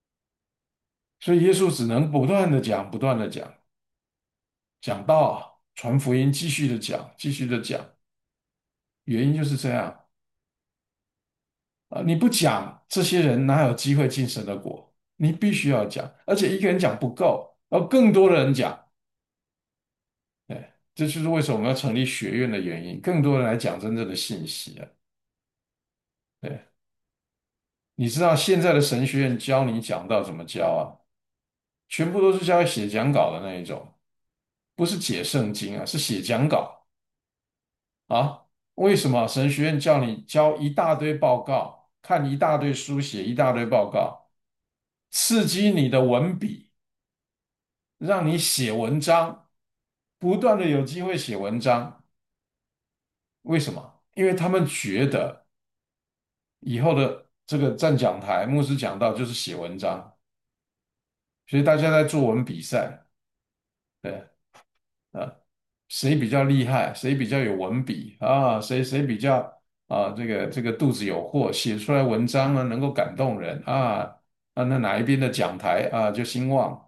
所以耶稣只能不断的讲，不断的讲，讲道。 传福音，继续的讲，继续的讲，原因就是这样啊！你不讲，这些人哪有机会进神的国？你必须要讲，而且一个人讲不够，要更多的人讲。对，这就是为什么我们要成立学院的原因，更多人来讲真正的信息啊。对，你知道现在的神学院教你讲道怎么教啊？全部都是教写讲稿的那一种，不是解圣经啊，是写讲稿啊。为什么神学院叫你交一大堆报告，看一大堆书，写一大堆报告，刺激你的文笔，让你写文章，不断的有机会写文章？为什么？因为他们觉得以后的这个站讲台、牧师讲道就是写文章，所以大家在作文比赛。对。啊，谁比较厉害，谁比较有文笔啊，谁谁比较啊，这个这个肚子有货，写出来文章呢能够感动人啊啊，那哪一边的讲台啊就兴旺，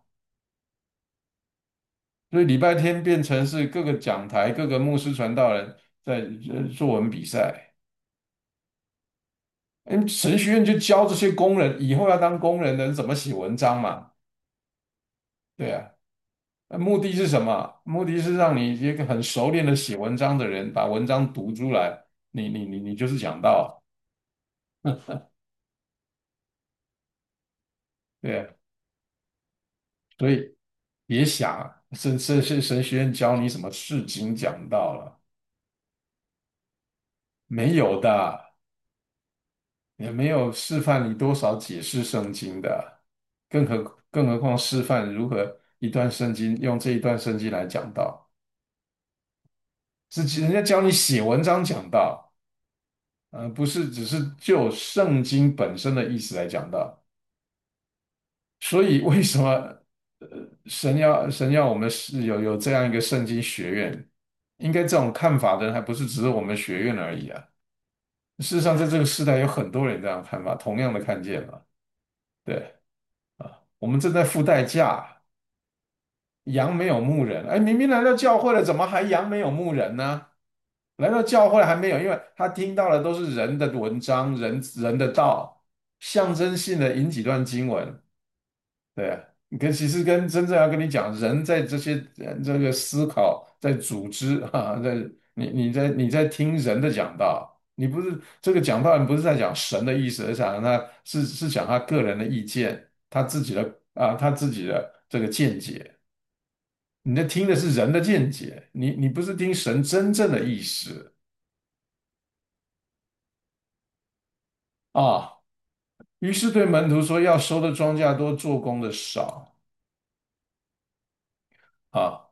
所以礼拜天变成是各个讲台、各个牧师传道人在呃作文比赛。嗯，神学院就教这些工人以后要当工人的人怎么写文章嘛，对啊。那目的是什么？目的是让你一个很熟练的写文章的人把文章读出来，你你你你就是讲道，对啊，所以别想神神神神学院教你什么释经讲道了，没有的，也没有示范你多少解释圣经的，更何更何况示范如何一段圣经用这一段圣经来讲道，是人家教你写文章讲道。呃，不是只是就圣经本身的意思来讲的，所以为什么呃神要神要我们是有有这样一个圣经学院？应该这种看法的人还不是只是我们学院而已啊。事实上，在这个时代有很多人这样看法，同样的看见了。对啊，我们正在付代价，羊没有牧人，哎，明明来到教会了，怎么还羊没有牧人呢？来到教会还没有，因为他听到的都是人的文章、人人的道，象征性的引几段经文，对啊。你跟其实跟真正要跟你讲，人在这些呃这个思考，在组织啊，在你你在你在听人的讲道，你不是这个讲道，你不是在讲神的意思，而是讲他是是讲他个人的意见，他自己的啊他自己的这个见解，你在听的是人的见解，你你不是听神真正的意思啊。于是对门徒说：“要收的庄稼多，做工的少啊！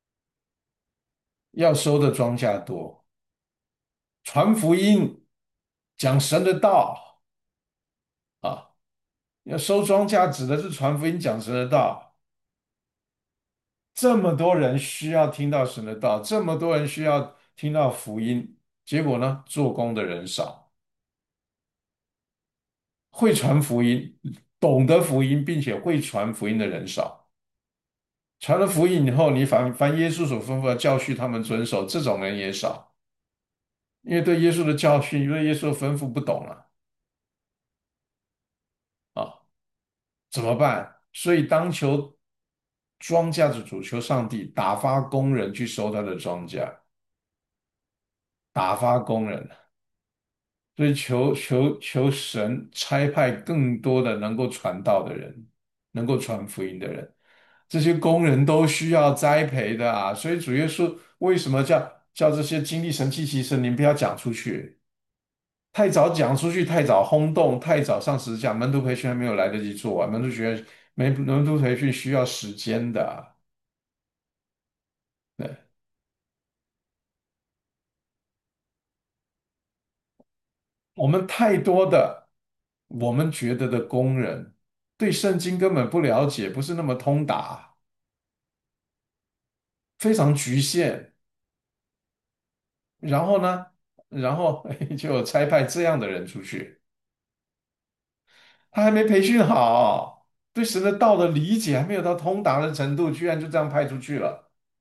要收的庄稼多，传福音，讲神的道啊！要收庄稼，指的是传福音，讲神的道。这么多人需要听到神的道，这么多人需要听到福音，结果呢，做工的人少，会传福音、懂得福音，并且会传福音的人少。传了福音以后，你凡凡耶稣所吩咐的教训他们遵守，这种人也少。”因为对耶稣的教训，对耶稣的吩咐不懂了啊，怎么办？所以当求庄稼的主，求上帝打发工人去收他的庄稼，打发工人，所以求求求神差派更多的能够传道的人，能够传福音的人，这些工人都需要栽培的啊。所以主耶稣为什么叫叫这些经历神迹奇事，你不要讲出去？太早讲出去，太早轰动，太早上十字架，门徒培训还没有来得及做完。门徒学没门徒培训需要时间的啊。对，我们太多的我们觉得的工人，对圣经根本不了解，不是那么通达，非常局限。然后呢，然后就有差派这样的人出去，他还没培训好，对神的道的理解还没有到通达的程度，居然就这样派出去了。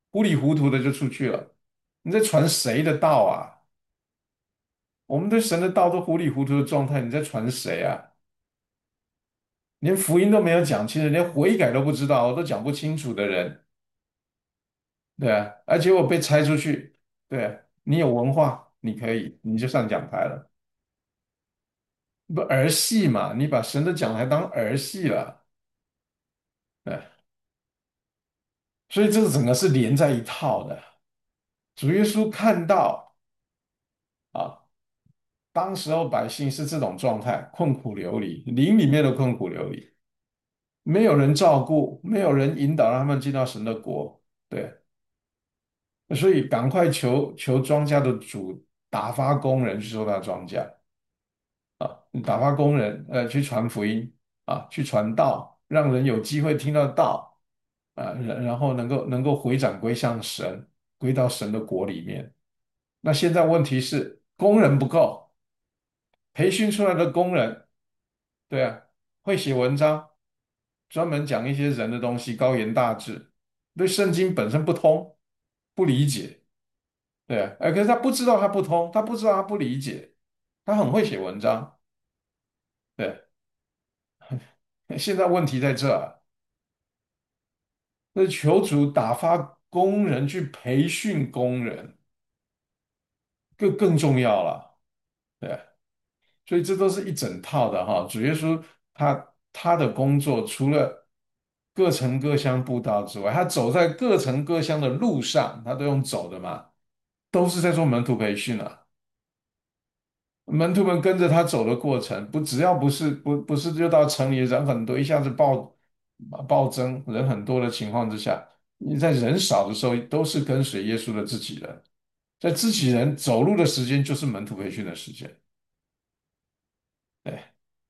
糊里糊涂的就出去了。你在传谁的道啊？我们对神的道都糊里糊涂的状态，你在传谁啊？连福音都没有讲清楚，连悔改都不知道，我都讲不清楚的人，对啊，而且我被拆出去，对啊，你有文化，你可以，你就上讲台了，不儿戏嘛？你把神的讲台当儿戏了，对，所以这个整个是连在一套的。主耶稣看到啊，当时候百姓是这种状态，困苦流离，灵里面的困苦流离，没有人照顾，没有人引导让他们进到神的国，对，所以赶快求求庄稼的主打发工人去收他庄稼。打发工人，呃，去传福音啊，去传道，让人有机会听到道啊，然然后能够能够回转归向神，归到神的国里面。那现在问题是工人不够，培训出来的工人，对啊，会写文章，专门讲一些人的东西，高言大志，对圣经本身不通，不理解，对啊，呃，可是他不知道他不通，他不知道他不理解，他很会写文章，对，现在问题在这儿。那求主打发工人去培训工人，更更重要了，对啊，所以这都是一整套的哈。主耶稣他他的工作除了各城各乡布道之外，他走在各城各乡的路上，他都用走的嘛，都是在做门徒培训啊。门徒们跟着他走的过程，不只要不是不不是就到城里人很多，一下子暴暴增人很多的情况之下，你在人少的时候都是跟随耶稣的自己人，在自己人走路的时间就是门徒培训的时间，对，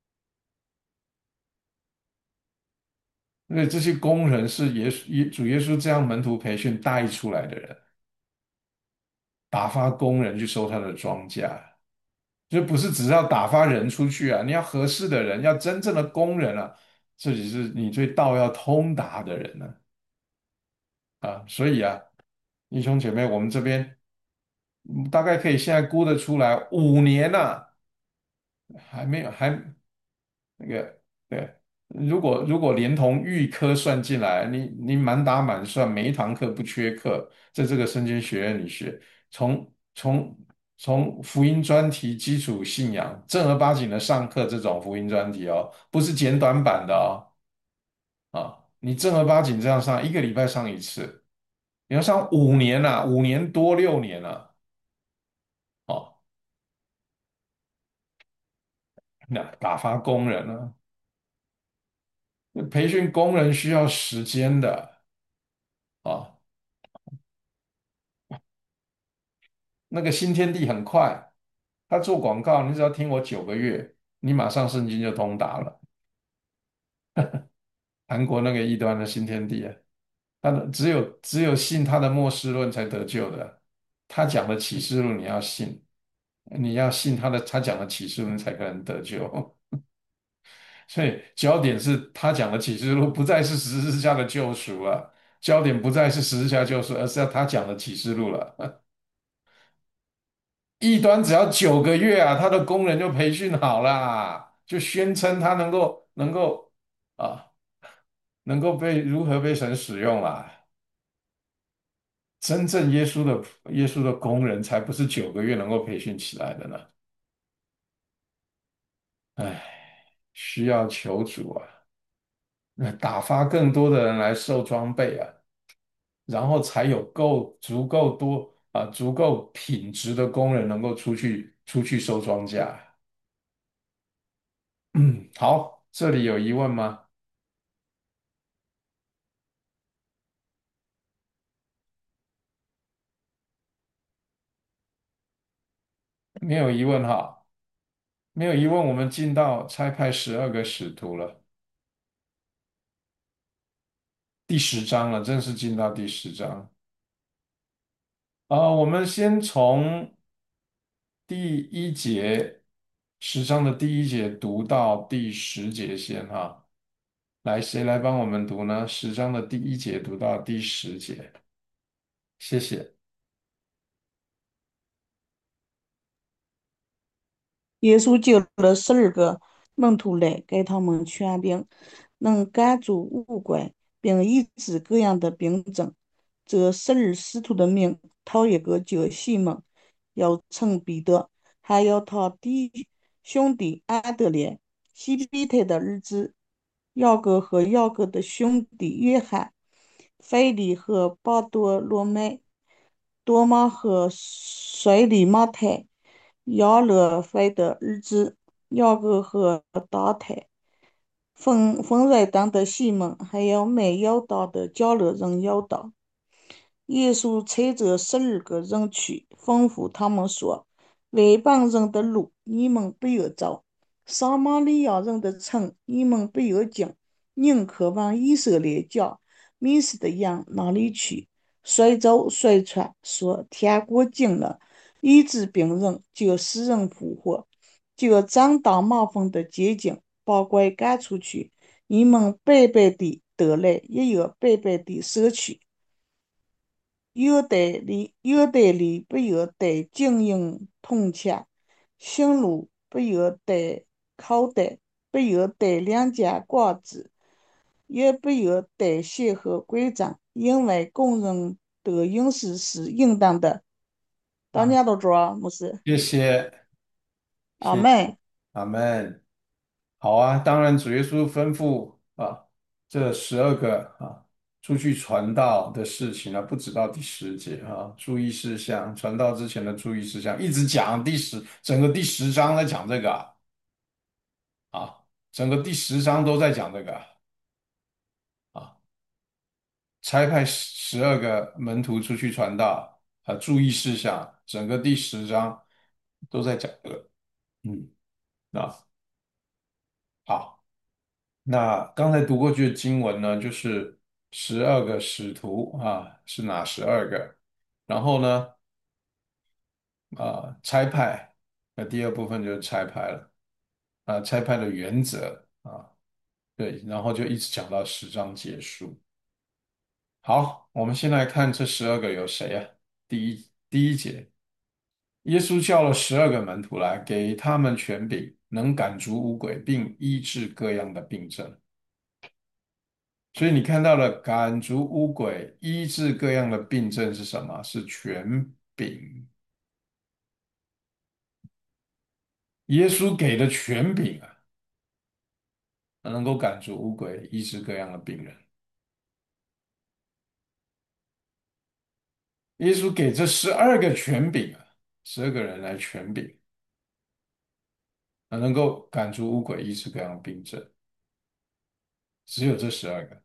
因为这些工人是耶稣耶主耶稣这样门徒培训带出来的人，打发工人去收他的庄稼，就不是只是要打发人出去啊，你要合适的人，要真正的工人啊，这里是你对道要通达的人呢啊，所以啊，弟兄姐妹，我们这边嗯大概可以现在估得出来，五年呐、还没有还那个对，如果如果连同预科算进来，你你满打满算，每一堂课不缺课，在这个圣经学院里学，从从从福音专题、基础信仰，正儿八经的上课这种福音专题哦，不是简短版的哦，啊，你正儿八经这样上，一个礼拜上一次，你要上五年呐、五年多六年了、哦，那打发工人呢、培训工人需要时间的啊。那个新天地很快，他做广告，你只要听我九个月，你马上圣经就通达了。韩国那个异端的新天地啊，他的只有只有信他的末世论才得救的，他讲的启示录你要信，你要信他的他讲的启示录才可能得救。所以焦点是他讲的启示录，不再是十字架的救赎了，焦点不再是十字架救赎，而是要他讲的启示录了。异端只要九个月啊，他的工人就培训好啦，就宣称他能够能够啊，能够被如何被神使用啦。真正耶稣的耶稣的工人才不是九个月能够培训起来的呢。唉，需要求主啊，那打发更多的人来受装备啊，然后才有够足够多啊足够品质的工人能够出去出去收庄稼。嗯，好，这里有疑问吗？没有疑问哈，没有疑问，我们进到差派十二个使徒了，第十章了，正式进到第十章。啊、我们先从第一节，十章的第一节读到第十节先哈。来，谁来帮我们读呢？十章的第一节读到第十节。 谢谢。 耶稣叫了十二个门徒来，给他们权柄，能赶逐污鬼，并医治各样的病症。这十二使徒的名，头一个叫西门，又称彼得，还有他弟兄弟安德烈、西庇太的儿子雅各和雅各的兄弟约翰、腓力和巴多罗买、多马和率利马太、亚勒腓的儿子雅各和大太、冯冯瑞当的西门，还有卖犹大的加勒人犹大。耶稣差这十二个人去，吩咐他们说：外邦人的路你们不要走，撒玛利亚人的城你们不要进，宁可往以色列家迷失的羊那里去。随走随传，说天国近了，医治病人，救死人复活，就长大麻风的洁净，把鬼赶出去。你们白白地得来，也要白白地舍去。有袋里有袋里不要带金银铜钱，行路不要带口袋，不要带两件褂子，也不要带鞋和拐杖，因为工人的饮食是应当的。到啊， 念到这儿，牧师， 谢谢，谢谢， 阿门。 阿门。好啊，当然主耶稣吩咐啊，这十二个啊出去传道的事情呢，不止到第十节啊，注意事项，传道之前的注意事项，一直讲第十，整个第十章在讲这个啊，啊整个第十章都在讲这个啊，差派十十二个门徒出去传道啊，注意事项，整个第十章都在讲这个，嗯，啊，好。那刚才读过去的经文呢，就是十二个使徒啊，是哪十二个？然后呢，啊，差派，那第二部分就是差派了啊，差派的原则啊，对，然后就一直讲到十章结束。好，我们先来看这十二个有谁啊？第一第一节，耶稣叫了十二个门徒来，给他们权柄，能赶逐污鬼，并医治各样的病症。所以你看到了赶逐污鬼、医治各样的病症是什么？是权柄，耶稣给的权柄啊，能够赶逐污鬼、医治各样的病人。耶稣给这十二个权柄啊，十二个人来权柄，啊，能够赶逐污鬼、医治各样的病症，只有这十二个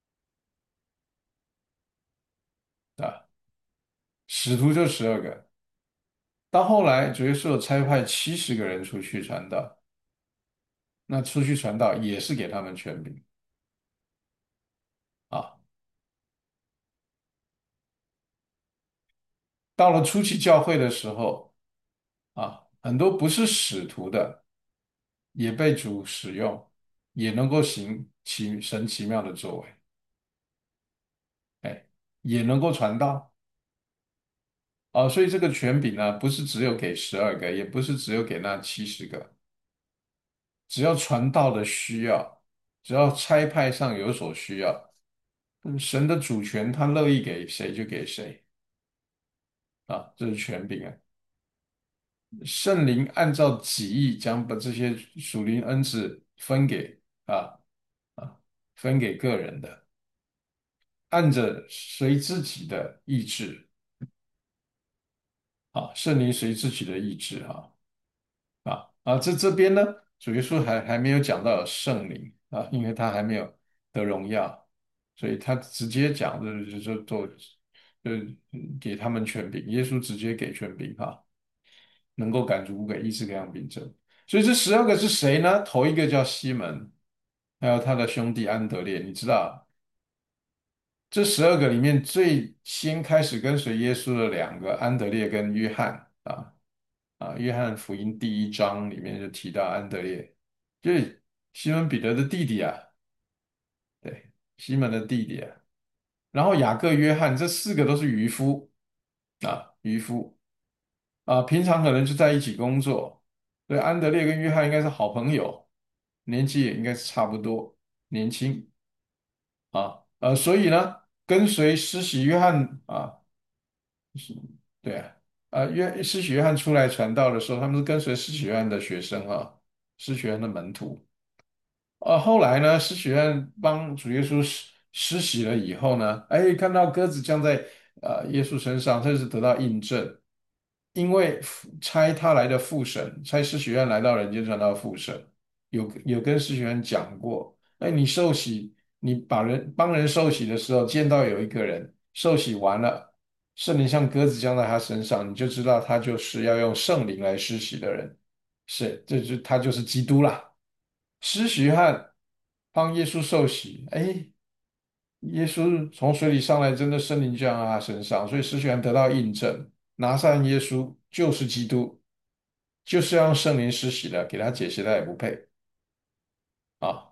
啊，使徒就十二个。到后来，主耶稣有差派七十个人出去传道，那出去传道也是给他们权柄啊。到了初期教会的时候啊，很多不是使徒的也被主使用，也能够行奇神奇妙的作为，哎，也能够传道啊。所以这个权柄呢，不是只有给十二个，也不是只有给那七十个，只要传道的需要，只要差派上有所需要，嗯神的主权他乐意给谁就给谁啊，这是权柄啊。圣灵按照己意将把这些属灵恩赐分给啊啊分给个人的，按着随自己的意志啊，圣灵随自己的意志啊啊啊，这这边呢，主耶稣还还没有讲到有圣灵啊，因为他还没有得荣耀，所以他直接讲的就就做就给他们权柄，耶稣直接给权柄哈。能够赶逐污鬼、医治各样病症。所以这十二个是谁呢？头一个叫西门，还有他的兄弟安德烈。你知道，这十二个里面最先开始跟随耶稣的两个，安德烈跟约翰啊啊，约翰福音第一章里面就提到安德烈，就是西门彼得的弟弟啊，对，西门的弟弟啊。 然后雅各、约翰这四个都是渔夫啊，渔夫啊，平常可能就在一起工作，所以安德烈跟约翰应该是好朋友，年纪也应该是差不多，年轻啊，呃，所以呢，跟随施洗约翰啊，对啊，啊，约施洗约翰出来传道的时候，他们是跟随施洗约翰的学生啊，施洗约翰的门徒。呃，后来呢，施洗约翰帮主耶稣施施洗了以后呢，哎，看到鸽子降在呃耶稣身上，这是得到印证，因为父差他来的父神，差施洗约翰来到人间传道的父神，有有跟施洗约翰讲过，哎，你受洗，你把人帮人受洗的时候，见到有一个人受洗完了，圣灵像鸽子降在他身上，你就知道他就是要用圣灵来施洗的人，是，这就他就是基督啦。施洗约翰帮耶稣受洗，哎，耶稣从水里上来，真的圣灵降在他身上，所以施洗约翰得到印证，拿撒勒耶稣就是基督，就是要用圣灵施洗的，给他解释他也不配啊。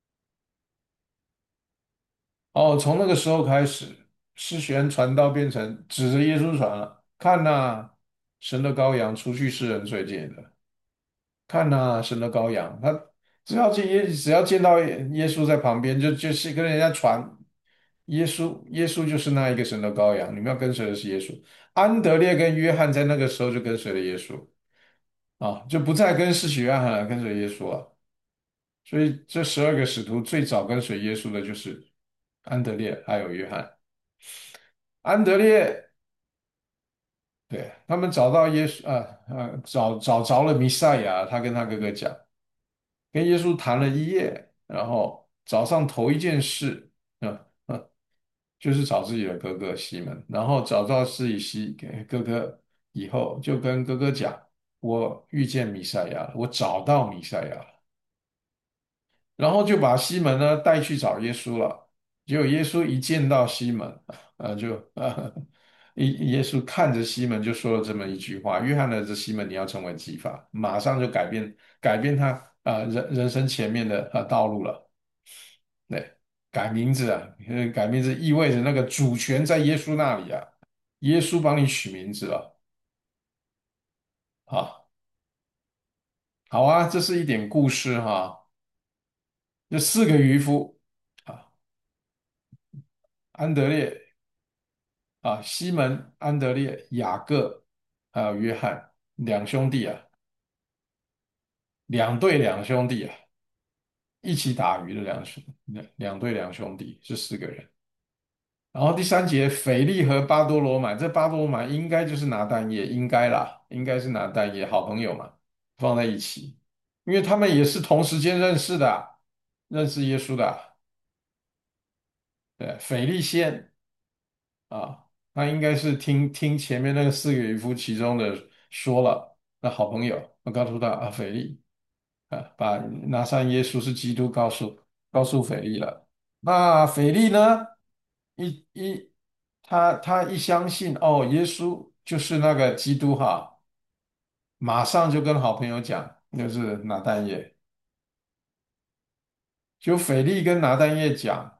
哦，从那个时候开始，施洗约翰传道变成指着耶稣传了，看呐、神的羔羊，除去世人罪孽的。看呐、神的羔羊，他只要见耶，只要见到耶稣在旁边，就就是跟人家传耶稣，耶稣就是那一个神的羔羊，你们要跟随的是耶稣。安德烈跟约翰在那个时候就跟随了耶稣啊，就不再跟施洗约翰了，跟随耶稣了。所以这十二个使徒最早跟随耶稣的就是安德烈还有约翰。安德烈对他们找到耶稣啊啊，找找着了弥赛亚，他跟他哥哥讲。跟耶稣谈了一夜，然后早上头一件事，嗯嗯，就是找自己的哥哥西门，然后找到自己西给哥哥以后，就跟哥哥讲，我遇见弥赛亚了，我找到弥赛亚了，然后就把西门呢带去找耶稣了。结果耶稣一见到西门，呃，就呃，耶耶稣看着西门就说了这么一句话：约翰的这西门，你要成为基法，马上就改变改变他啊、呃人人生前面的啊、呃道路了。对，改名字啊，呃改名字意味着那个主权在耶稣那里啊，耶稣帮你取名字了。好，好啊，这是一点故事哈。这四个渔夫啊，安德烈。啊，西门、安德烈、雅各还有约翰两兄弟啊，两对两兄弟啊，一起打鱼的两兄两两对两兄弟是四个人。然后第三节，腓力和巴多罗买，这巴多罗买应该就是拿但业，应该啦，应该是拿但业，好朋友嘛，放在一起，因为他们也是同时间认识的啊认识耶稣的啊对，腓力先。啊，他应该是听听前面那个四个渔夫其中的说了，那好朋友，我告诉他啊，腓力啊，把拿上耶稣是基督告诉告诉腓力了。那腓力呢，一一他他一相信哦，耶稣就是那个基督哈，马上就跟好朋友讲，就是拿但业，就腓力跟拿但业讲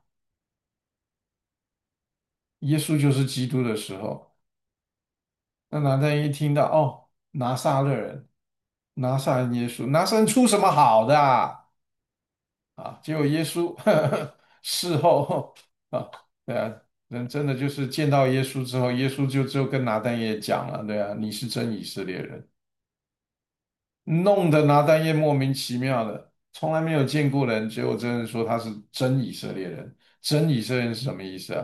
耶稣就是基督的时候。那拿但一听到哦，拿撒勒人，拿撒勒耶稣，拿撒勒出什么好的啊？啊，结果耶稣事后啊，对啊，人真的就是见到耶稣之后，耶稣就就跟拿但业讲了，对啊，你是真以色列人，弄得拿但业莫名其妙的，从来没有见过人，结果真的说他是真以色列人。真以色列人是什么意思啊？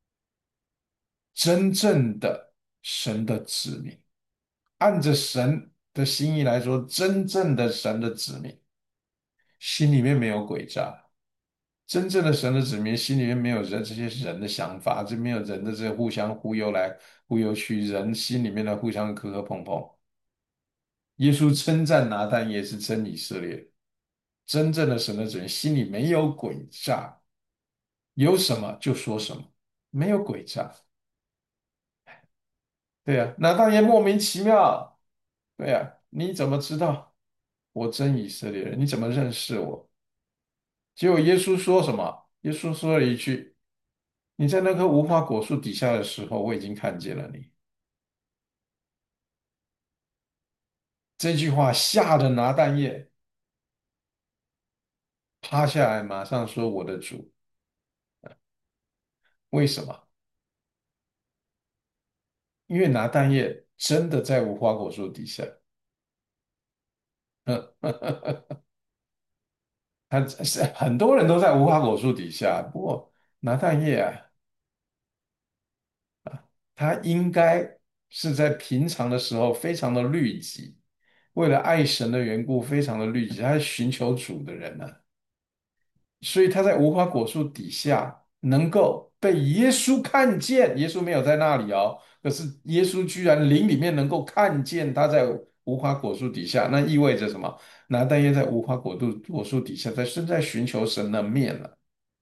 真正的神的子民。按着神的心意来说，真正的神的子民心里面没有诡诈，真正的神的子民心里面没有人这些人的想法，就没有人的这些互相忽悠来忽悠去，人心里面的互相磕磕碰碰。耶稣称赞拿但业是真以色列，真正的神的子民心里没有诡诈，有什么就说什么，没有诡诈。对呀、拿但业莫名其妙，对呀、你怎么知道我真以色列人？你怎么认识我？结果耶稣说什么？耶稣说了一句： 你在那棵无花果树底下的时候，我已经看见了你。这句话吓得拿但业趴下来，马上说：“我的主。”为什么？因为拿但业真的在无花果树底下。他是很多人都在无花果树底下，不过拿但业啊，他应该是在平常的时候非常的律己，为了爱神的缘故，非常的律己，他是寻求主的人呢、所以他在无花果树底下能够被耶稣看见，耶稣没有在那里哦，可是耶稣居然灵里面能够看见他在无花果树底下，那意味着什么？拿但业在无花果树果树底下，在正在寻求神的面了，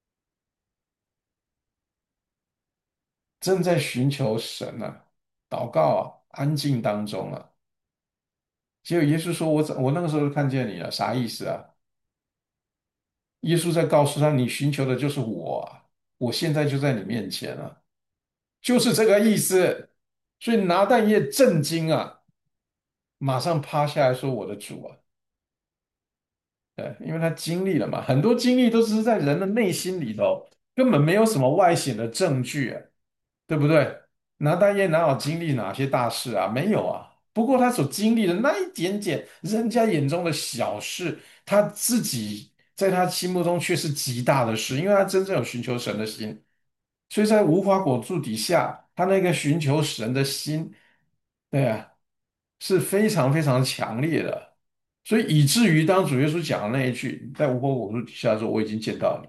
正在寻求神啊，祷告啊，安静当中啊。结果耶稣说：“我怎我那个时候就看见你了，啥意思啊？”耶稣在告诉他：“你寻求的就是我啊，我现在就在你面前啊。”就是这个意思。所以拿但业震惊啊，马上趴下来说：“我的主啊！”对，因为他经历了嘛，很多经历都是在人的内心里头，根本没有什么外显的证据啊，对不对？拿但业哪有经历哪些大事啊？没有啊。不过他所经历的那一点点人家眼中的小事，他自己在他心目中却是极大的事，因为他真正有寻求神的心。所以在无花果树底下，他那个寻求神的心，对啊，是非常非常强烈的。所以以至于当主耶稣讲的那一句，在无花果树底下说：“我已经见到你。”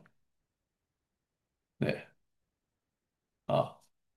对啊，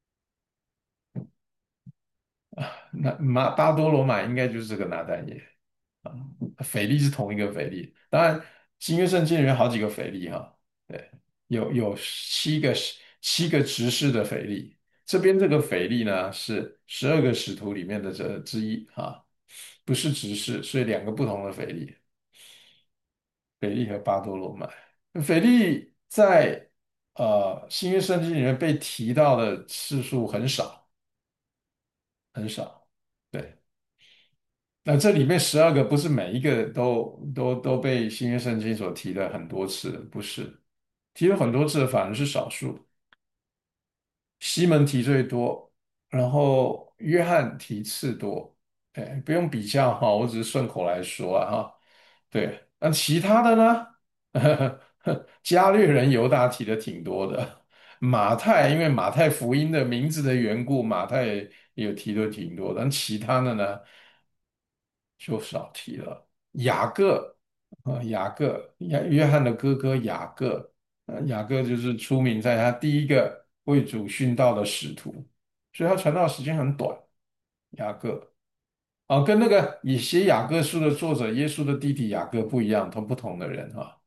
那马巴多罗买应该就是这个拿但业啊，腓力是同一个腓力。当然，新约圣经里面好几个腓力哈，对，有有七个七个执事的腓力。这边这个腓力呢是十二个使徒里面的这之一啊，不是执事，所以两个不同的腓力，腓力和巴多罗买。腓力在呃新约圣经里面被提到的次数很少很少，对。那这里面十二个不是每一个都都都被新约圣经所提了很多次的，不是，提了很多次的反而是少数。西门提最多，然后约翰提次多，哎，不用比较哈，我只是顺口来说啊哈。对，那其他的呢？加略人犹大提的挺多的，马太因为马太福音的名字的缘故，马太也有提的挺多的，但其他的呢就少提了。雅各啊，雅各，雅约翰的哥哥雅各，呃，雅各就是出名在他第一个为主殉道的使徒，所以他传道时间很短。雅各啊，跟那个以写雅各书的作者耶稣的弟弟雅各不一样，同不同的人哈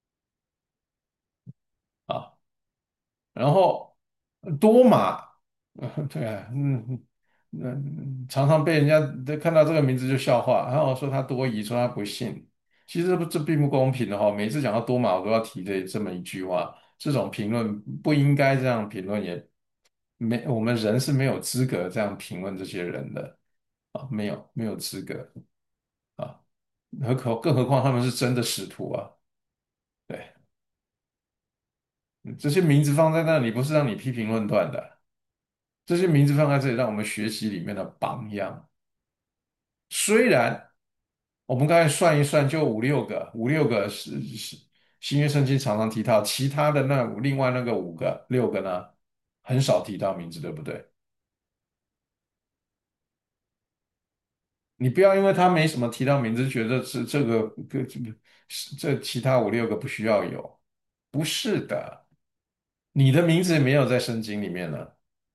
啊。然后多马，呃对啊，嗯嗯，常常被人家看到这个名字就笑话，然后说他多疑，说他不信。其实这不这并不公平的哈，每次讲到多马，我都要提这这么一句话，这种评论不应该这样评论，也没我们人是没有资格这样评论这些人的啊，没有没有资格啊，何可更何况他们是真的使徒啊，对，这些名字放在那里不是让你批评论断的。这些名字放在这里，让我们学习里面的榜样。虽然我们刚才算一算，就五六个，五六个是是新约圣经常常提到，其他的那五另外那个五个六个呢，很少提到名字，对不对？你不要因为他没什么提到名字，觉得是这个这个是这其他五六个不需要有，不是的，你的名字也没有在圣经里面呢，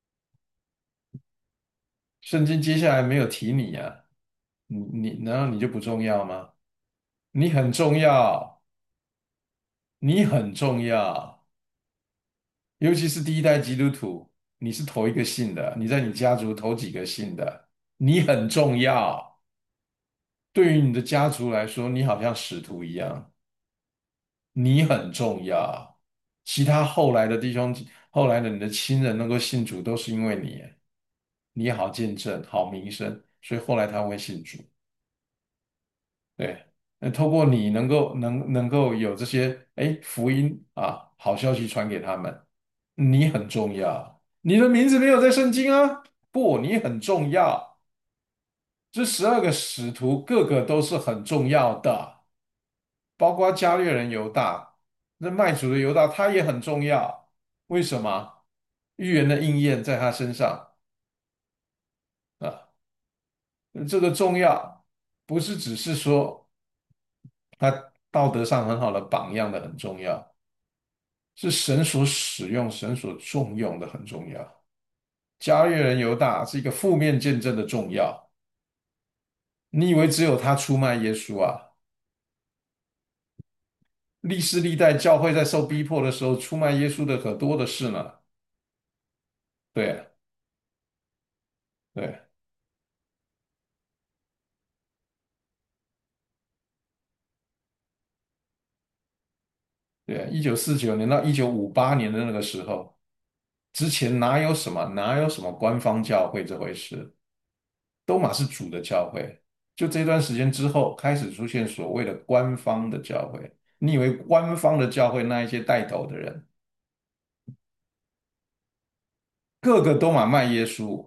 圣经接下来没有提你呀、你你难道你就不重要吗？你很重要，你很重要，尤其是第一代基督徒，你是头一个信的，你在你家族头几个信的，你很重要。对于你的家族来说，你好像使徒一样，你很重要。其他后来的弟兄后来的你的亲人能够信主，都是因为你，你好见证，好名声，所以后来他会信主。对，那透过你能够能能够有这些哎福音啊，好消息传给他们，你很重要。你的名字没有在圣经啊，不，你很重要。这十二个使徒个个都是很重要的，包括加略人犹大，那卖主的犹大他也很重要。为什么？预言的应验在他身上啊，这个重要不是只是说他道德上很好的榜样的很重要。是神所使用、神所重用的很重要。加略人犹大是一个负面见证的重要。你以为只有他出卖耶稣啊？历世历代教会在受逼迫的时候，出卖耶稣的可多的是呢。对对对，一九四九年到一九五八年的那个时候，之前哪有什么哪有什么官方教会这回事？都马是主的教会。就这段时间之后，开始出现所谓的官方的教会。你以为官方的教会那一些带头的人，个个都马卖耶稣，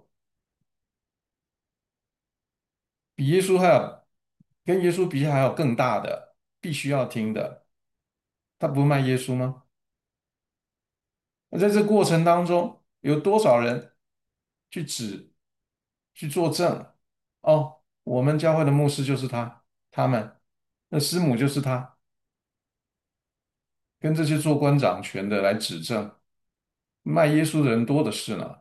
比耶稣还有跟耶稣比还有更大的，必须要听的，他不是卖耶稣吗？那在这过程当中，有多少人去指去作证？哦，我们教会的牧师就是他，他们那师母就是他，跟这些做官掌权的来指证。卖耶稣的人多的是呢，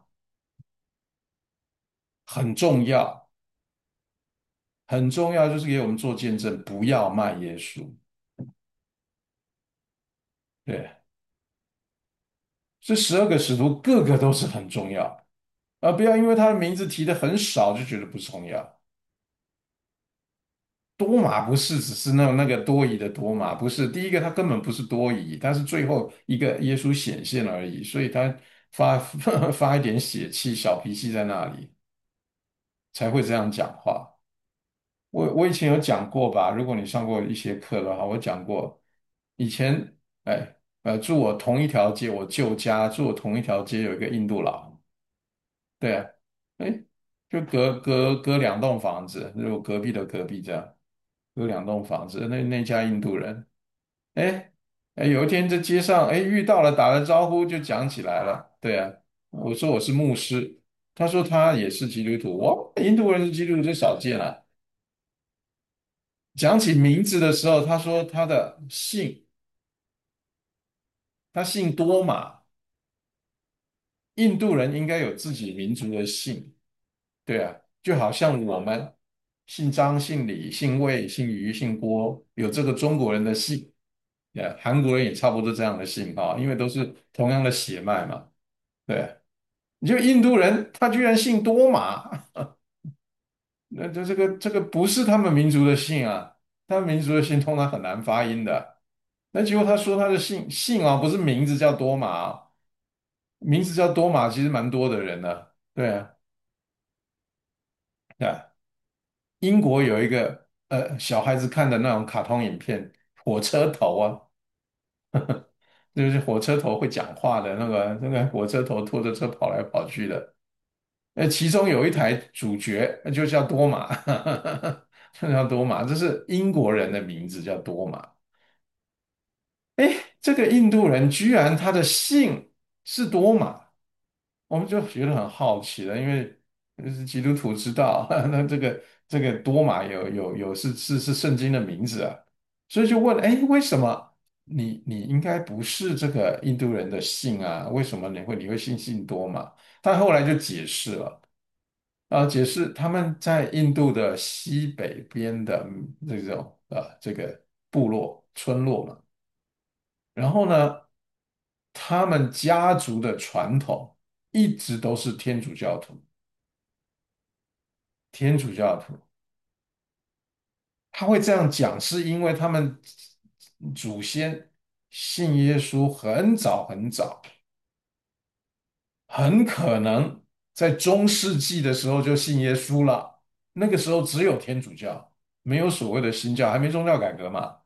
很重要，很重要，就是给我们做见证，不要卖耶稣。对，这十二个使徒个个都是很重要，而不要因为他的名字提的很少就觉得不重要。多马不是只是那那个多疑的多马，不是第一个，他根本不是多疑，他是最后一个耶稣显现而已，所以他发发一点血气、小脾气在那里，才会这样讲话。我我以前有讲过吧，如果你上过一些课的话，我讲过，以前哎呃住我同一条街，我舅家住我同一条街有一个印度佬，对啊，哎就隔隔隔两栋房子，就我隔壁的隔壁这样，隔两栋房子，那那家印度人，哎哎有一天在街上哎遇到了，打了招呼就讲起来了，对啊，我说我是牧师，他说他也是基督徒，哇，印度人是基督徒这少见了。讲起名字的时候，他说他的姓，他姓多玛。印度人应该有自己民族的姓，对啊，就好像我们姓张、姓李、姓魏、姓于、姓郭，有这个中国人的姓，yeah, 韩国人也差不多这样的姓哈，因为都是同样的血脉嘛，对啊，你就印度人，他居然姓多玛，那这这个这个不是他们民族的姓啊，他们民族的姓通常很难发音的。那结果他说他的姓姓啊，不是名字叫多玛啊，名字叫多玛其实蛮多的人呢。对啊，对啊，英国有一个呃小孩子看的那种卡通影片，火车头啊，就是火车头会讲话的那个那个火车头拖着车跑来跑去的。呃，其中有一台主角呃就叫多玛，就叫多玛，这是英国人的名字叫多玛。哎，这个印度人居然他的姓是多玛。我们就觉得很好奇了，因为就是基督徒知道，那这个这个多玛有有有是是是圣经的名字啊，所以就问，哎，为什么你你应该不是这个印度人的姓啊？为什么你会你会姓姓多玛？他后来就解释了，啊，解释他们在印度的西北边的这种呃这个部落村落嘛。然后呢，他们家族的传统一直都是天主教徒，天主教徒。他会这样讲，是因为他们祖先信耶稣很早很早， 很可能在中世纪的时候就信耶稣了。那个时候只有天主教，没有所谓的新教，还没宗教改革嘛。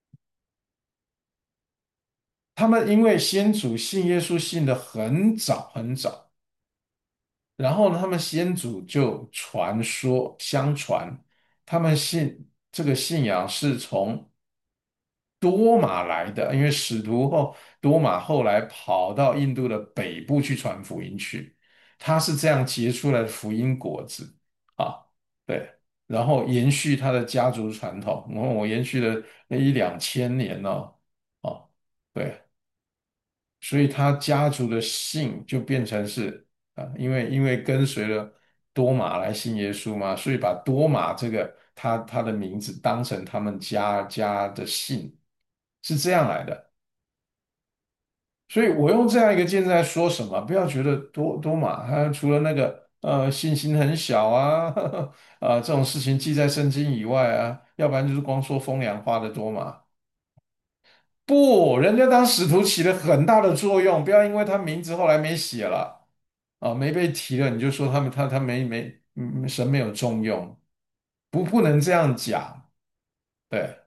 他们因为先祖信耶稣信的很早很早，然后呢，他们先祖就传说相传，他们信这个信仰是从多马来的，因为使徒后多马后来跑到印度的北部去传福音去，他是这样结出来的福音果子啊，对，然后延续他的家族传统，然后我延续了那一两千年呢，哦，对。所以他家族的姓就变成是啊，因为因为跟随了多马来信耶稣嘛，所以把多马这个他他的名字当成他们家家的姓，是这样来的。所以我用这样一个见证来说什么？不要觉得多多马他除了那个呃信心很小啊，啊这种事情记在圣经以外啊，要不然就是光说风凉话的多马。不，人家当使徒起了很大的作用，不要因为他名字后来没写了啊，没被提了，你就说他们他他没没嗯神没有重用，不不能这样讲，对，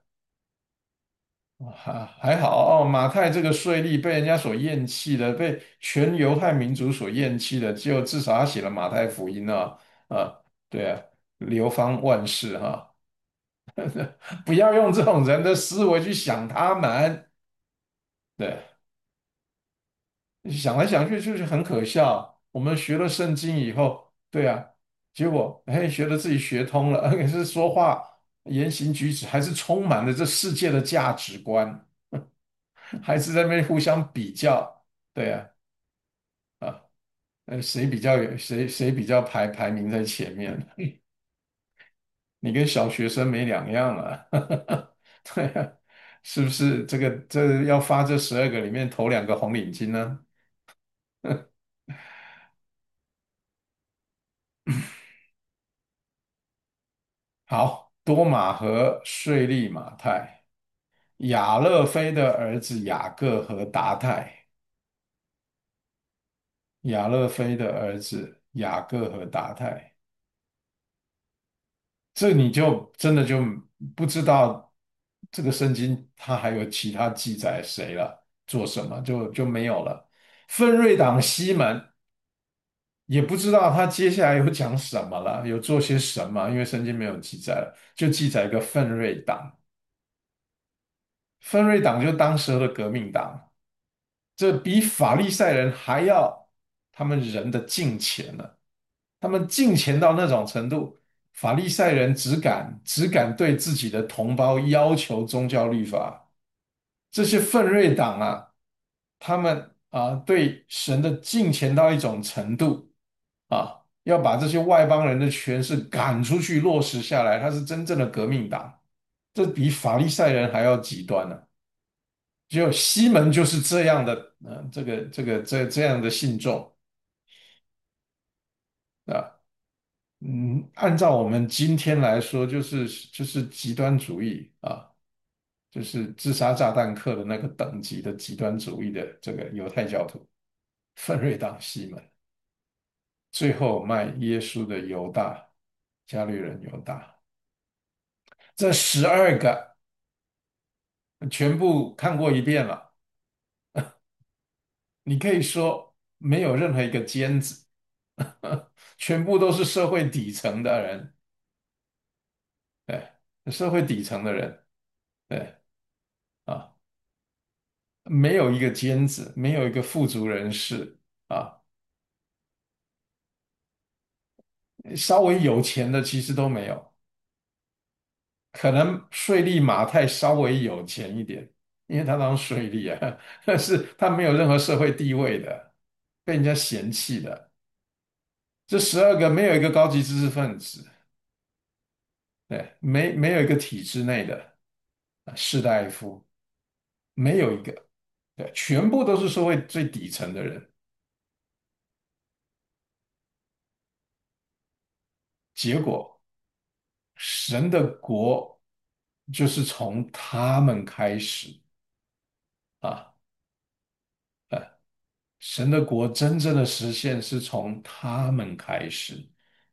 还还好哦，马太这个税吏被人家所厌弃的，被全犹太民族所厌弃的，就至少他写了马太福音啊，啊，对啊，流芳万世哈，不要用这种人的思维去想他们，对。想来想去就是很可笑。我们学了圣经以后，对啊，结果哎，学了自己学通了，可是说话言行举止还是充满了这世界的价值观，还是在那边互相比较，对啊，啊，呃，谁比较有谁谁比较排排名在前面？你跟小学生没两样啊，对啊，是不是？这个这要发这十二个里面头两个红领巾呢？好，多马和税利马太。亚勒菲的儿子雅各和达太，亚勒菲的儿子雅各和达太，这你就真的就不知道这个圣经它还有其他记载谁了，做什么就就没有了。奋锐党西门也不知道他接下来有讲什么了，有做些什么，因为圣经没有记载了，就记载一个奋锐党。奋锐党就当时候的革命党。这比法利赛人还要他们人的敬虔呢。他们敬虔到那种程度，法利赛人只敢只敢对自己的同胞要求宗教律法。这些奋锐党啊，他们啊对神的敬虔到一种程度啊，要把这些外邦人的权势赶出去落实下来，他是真正的革命党。这比法利赛人还要极端呢、只有西门就是这样的，呃，这个这个这这样的信众啊，嗯，按照我们今天来说，就是就是极端主义啊，就是自杀炸弹客的那个等级的极端主义的这个犹太教徒，奋锐党西门，最后卖耶稣的犹大，加略人犹大，这十二个全部看过一遍了，你可以说没有任何一个尖子。全部都是社会底层的人，对，社会底层的人，对啊，没有一个尖子，没有一个富足人士啊，稍微有钱的其实都没有，可能税吏马太稍微有钱一点，因为他当税吏啊，但是他没有任何社会地位的，被人家嫌弃的。这十二个没有一个高级知识分子，对，没没有一个体制内的啊士大夫，没有一个。对，全部都是社会最底层的人。结果，神的国就是从他们开始啊， 神的国真正的实现是从他们开始。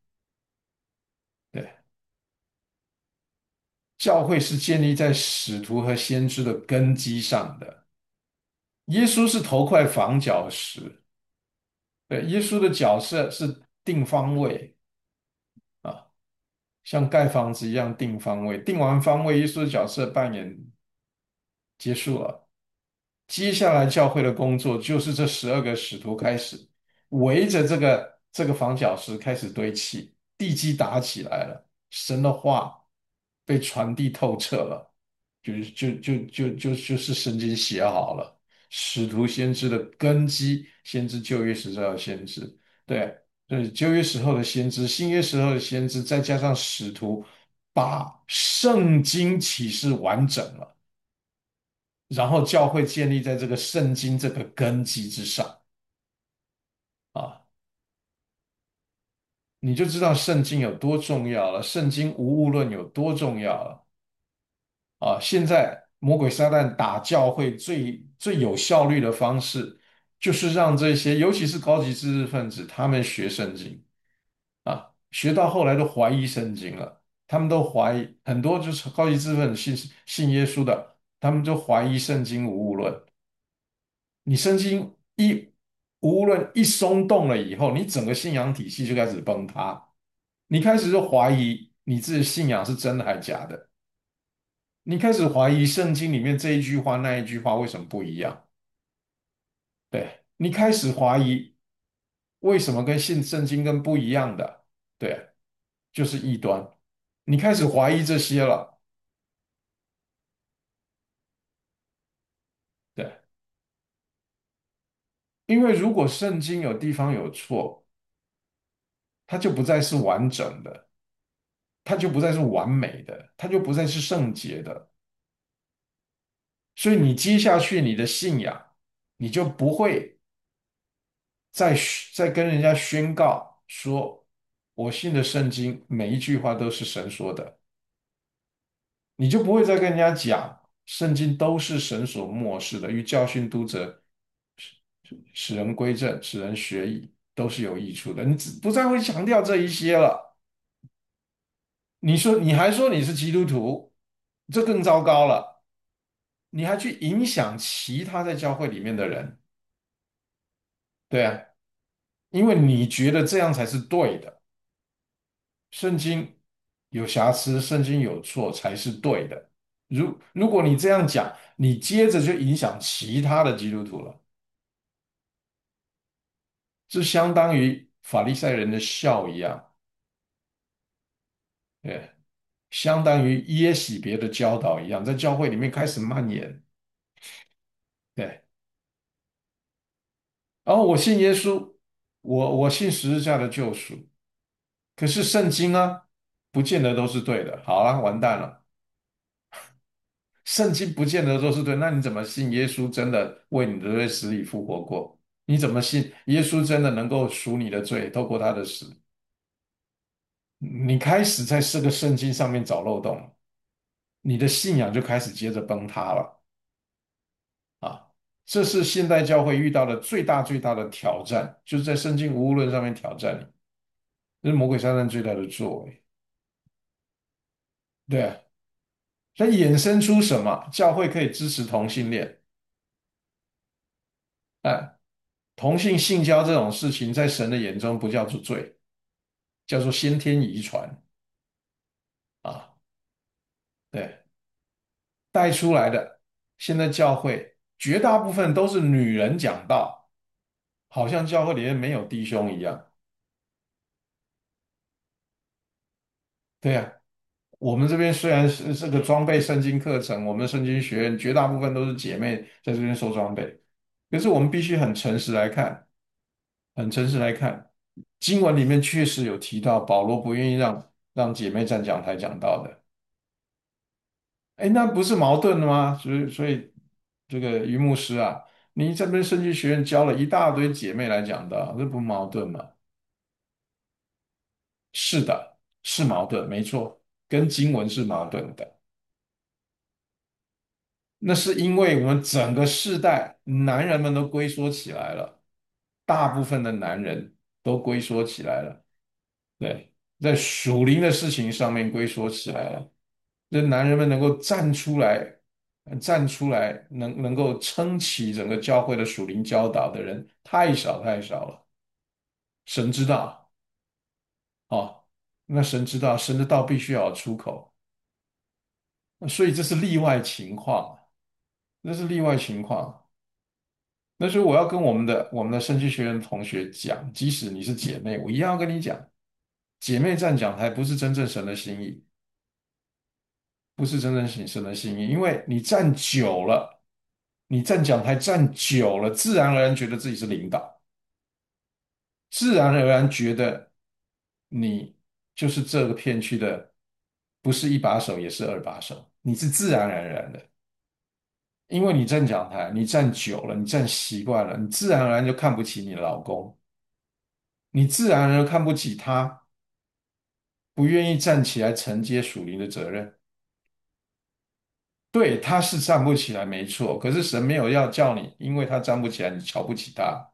对，教会是建立在使徒和先知的根基上的。耶稣是头块房角石，对，耶稣的角色是定方位啊，像盖房子一样定方位。定完方位，耶稣的角色扮演结束了。接下来教会的工作就是这十二个使徒开始围着这个这个房角石开始堆砌，地基打起来了，神的话被传递透彻了，就就就就就就是圣经写好了，使徒先知的根基，先知旧约时候的先知，对对，旧约时候的先知，新约时候的先知，再加上使徒，把圣经启示完整了。然后教会建立在这个圣经这个根基之上啊，你就知道圣经有多重要了，圣经无误论有多重要了啊！现在魔鬼撒旦打教会最最有效率的方式，就是让这些尤其是高级知识分子，他们学圣经啊，学到后来都怀疑圣经了，他们都怀疑很多就是高级知识分子信信耶稣的，他们就怀疑圣经无误论。你圣经一无论一松动了以后，你整个信仰体系就开始崩塌，你开始就怀疑你自己的信仰是真的还是假的，你开始怀疑圣经里面这一句话那一句话为什么不一样，对，你开始怀疑为什么跟信圣经跟不一样的，对，就是异端，你开始怀疑这些了，对，因为如果圣经有地方有错，它就不再是完整的。它就不再是完美的，它就不再是圣洁的。所以你接下去你的信仰，你就不会再再跟人家宣告说，我信的圣经每一句话都是神说的，你就不会再跟人家讲圣经都是神所默示的，与教训、督责、使使人归正、使人学义，都是有益处的。你只不再会强调这一些了。你说你还说你是基督徒，这更糟糕了。你还去影响其他在教会里面的人，对啊，因为你觉得这样才是对的，圣经有瑕疵，圣经有错才是对的。如如果你这样讲，你接着就影响其他的基督徒了，这相当于法利赛人的笑一样，对，相当于耶洗别的教导一样，在教会里面开始蔓延，对。然后我信耶稣，我我信十字架的救赎，可是圣经呢，不见得都是对的。好了，完蛋了，圣经不见得都是对，那你怎么信耶稣真的为你的罪死里复活过？你怎么信耶稣真的能够赎你的罪，透过他的死？你开始在这个圣经上面找漏洞，你的信仰就开始接着崩塌了啊！这是现代教会遇到的最大最大的挑战，就是在圣经无误论上面挑战你，这是魔鬼撒旦最大的作为。对啊，它衍生出什么？教会可以支持同性恋，哎，同性性交这种事情，在神的眼中不叫做罪，叫做先天遗传啊。对，带出来的，现在教会绝大部分都是女人讲道，好像教会里面没有弟兄一样。对呀，我们这边虽然是这个装备圣经课程，我们的圣经学院绝大部分都是姐妹在这边收装备，可是我们必须很诚实来看。很诚实来看，经文里面确实有提到保罗不愿意让让姐妹站讲台讲到的，哎，那不是矛盾的吗？所以所以这个于牧师啊，你这边圣经学院教了一大堆姐妹来讲的，这不矛盾吗？是的，是矛盾，没错，跟经文是矛盾的。那是因为我们整个世代男人们都龟缩起来了。 大部分的男人都龟缩起来了。对，在属灵的事情上面龟缩起来了。这男人们能够站出来，呃站出来，能能够撑起整个教会的属灵教导的人太少太少了。神知道，哦，那神知道，神的道必须要有出口，所以这是例外情况，这是例外情况。那所以我要跟我们的我们的圣经学院的同学讲，即使你是姐妹，我一样要跟你讲，姐妹站讲台不是真正神的心意。不是真正神神的心意，因为你站久了，你站讲台站久了，自然而然觉得自己是领导，自然而然觉得你就是这个片区的，不是一把手也是二把手，你是自然而然的，因为你站讲台，你站久了，你站习惯了，你自然而然就看不起你的老公，你自然而然看不起他，不愿意站起来承接属灵的责任。对，他是站不起来，没错。可是神没有要叫你，因为他站不起来，你瞧不起他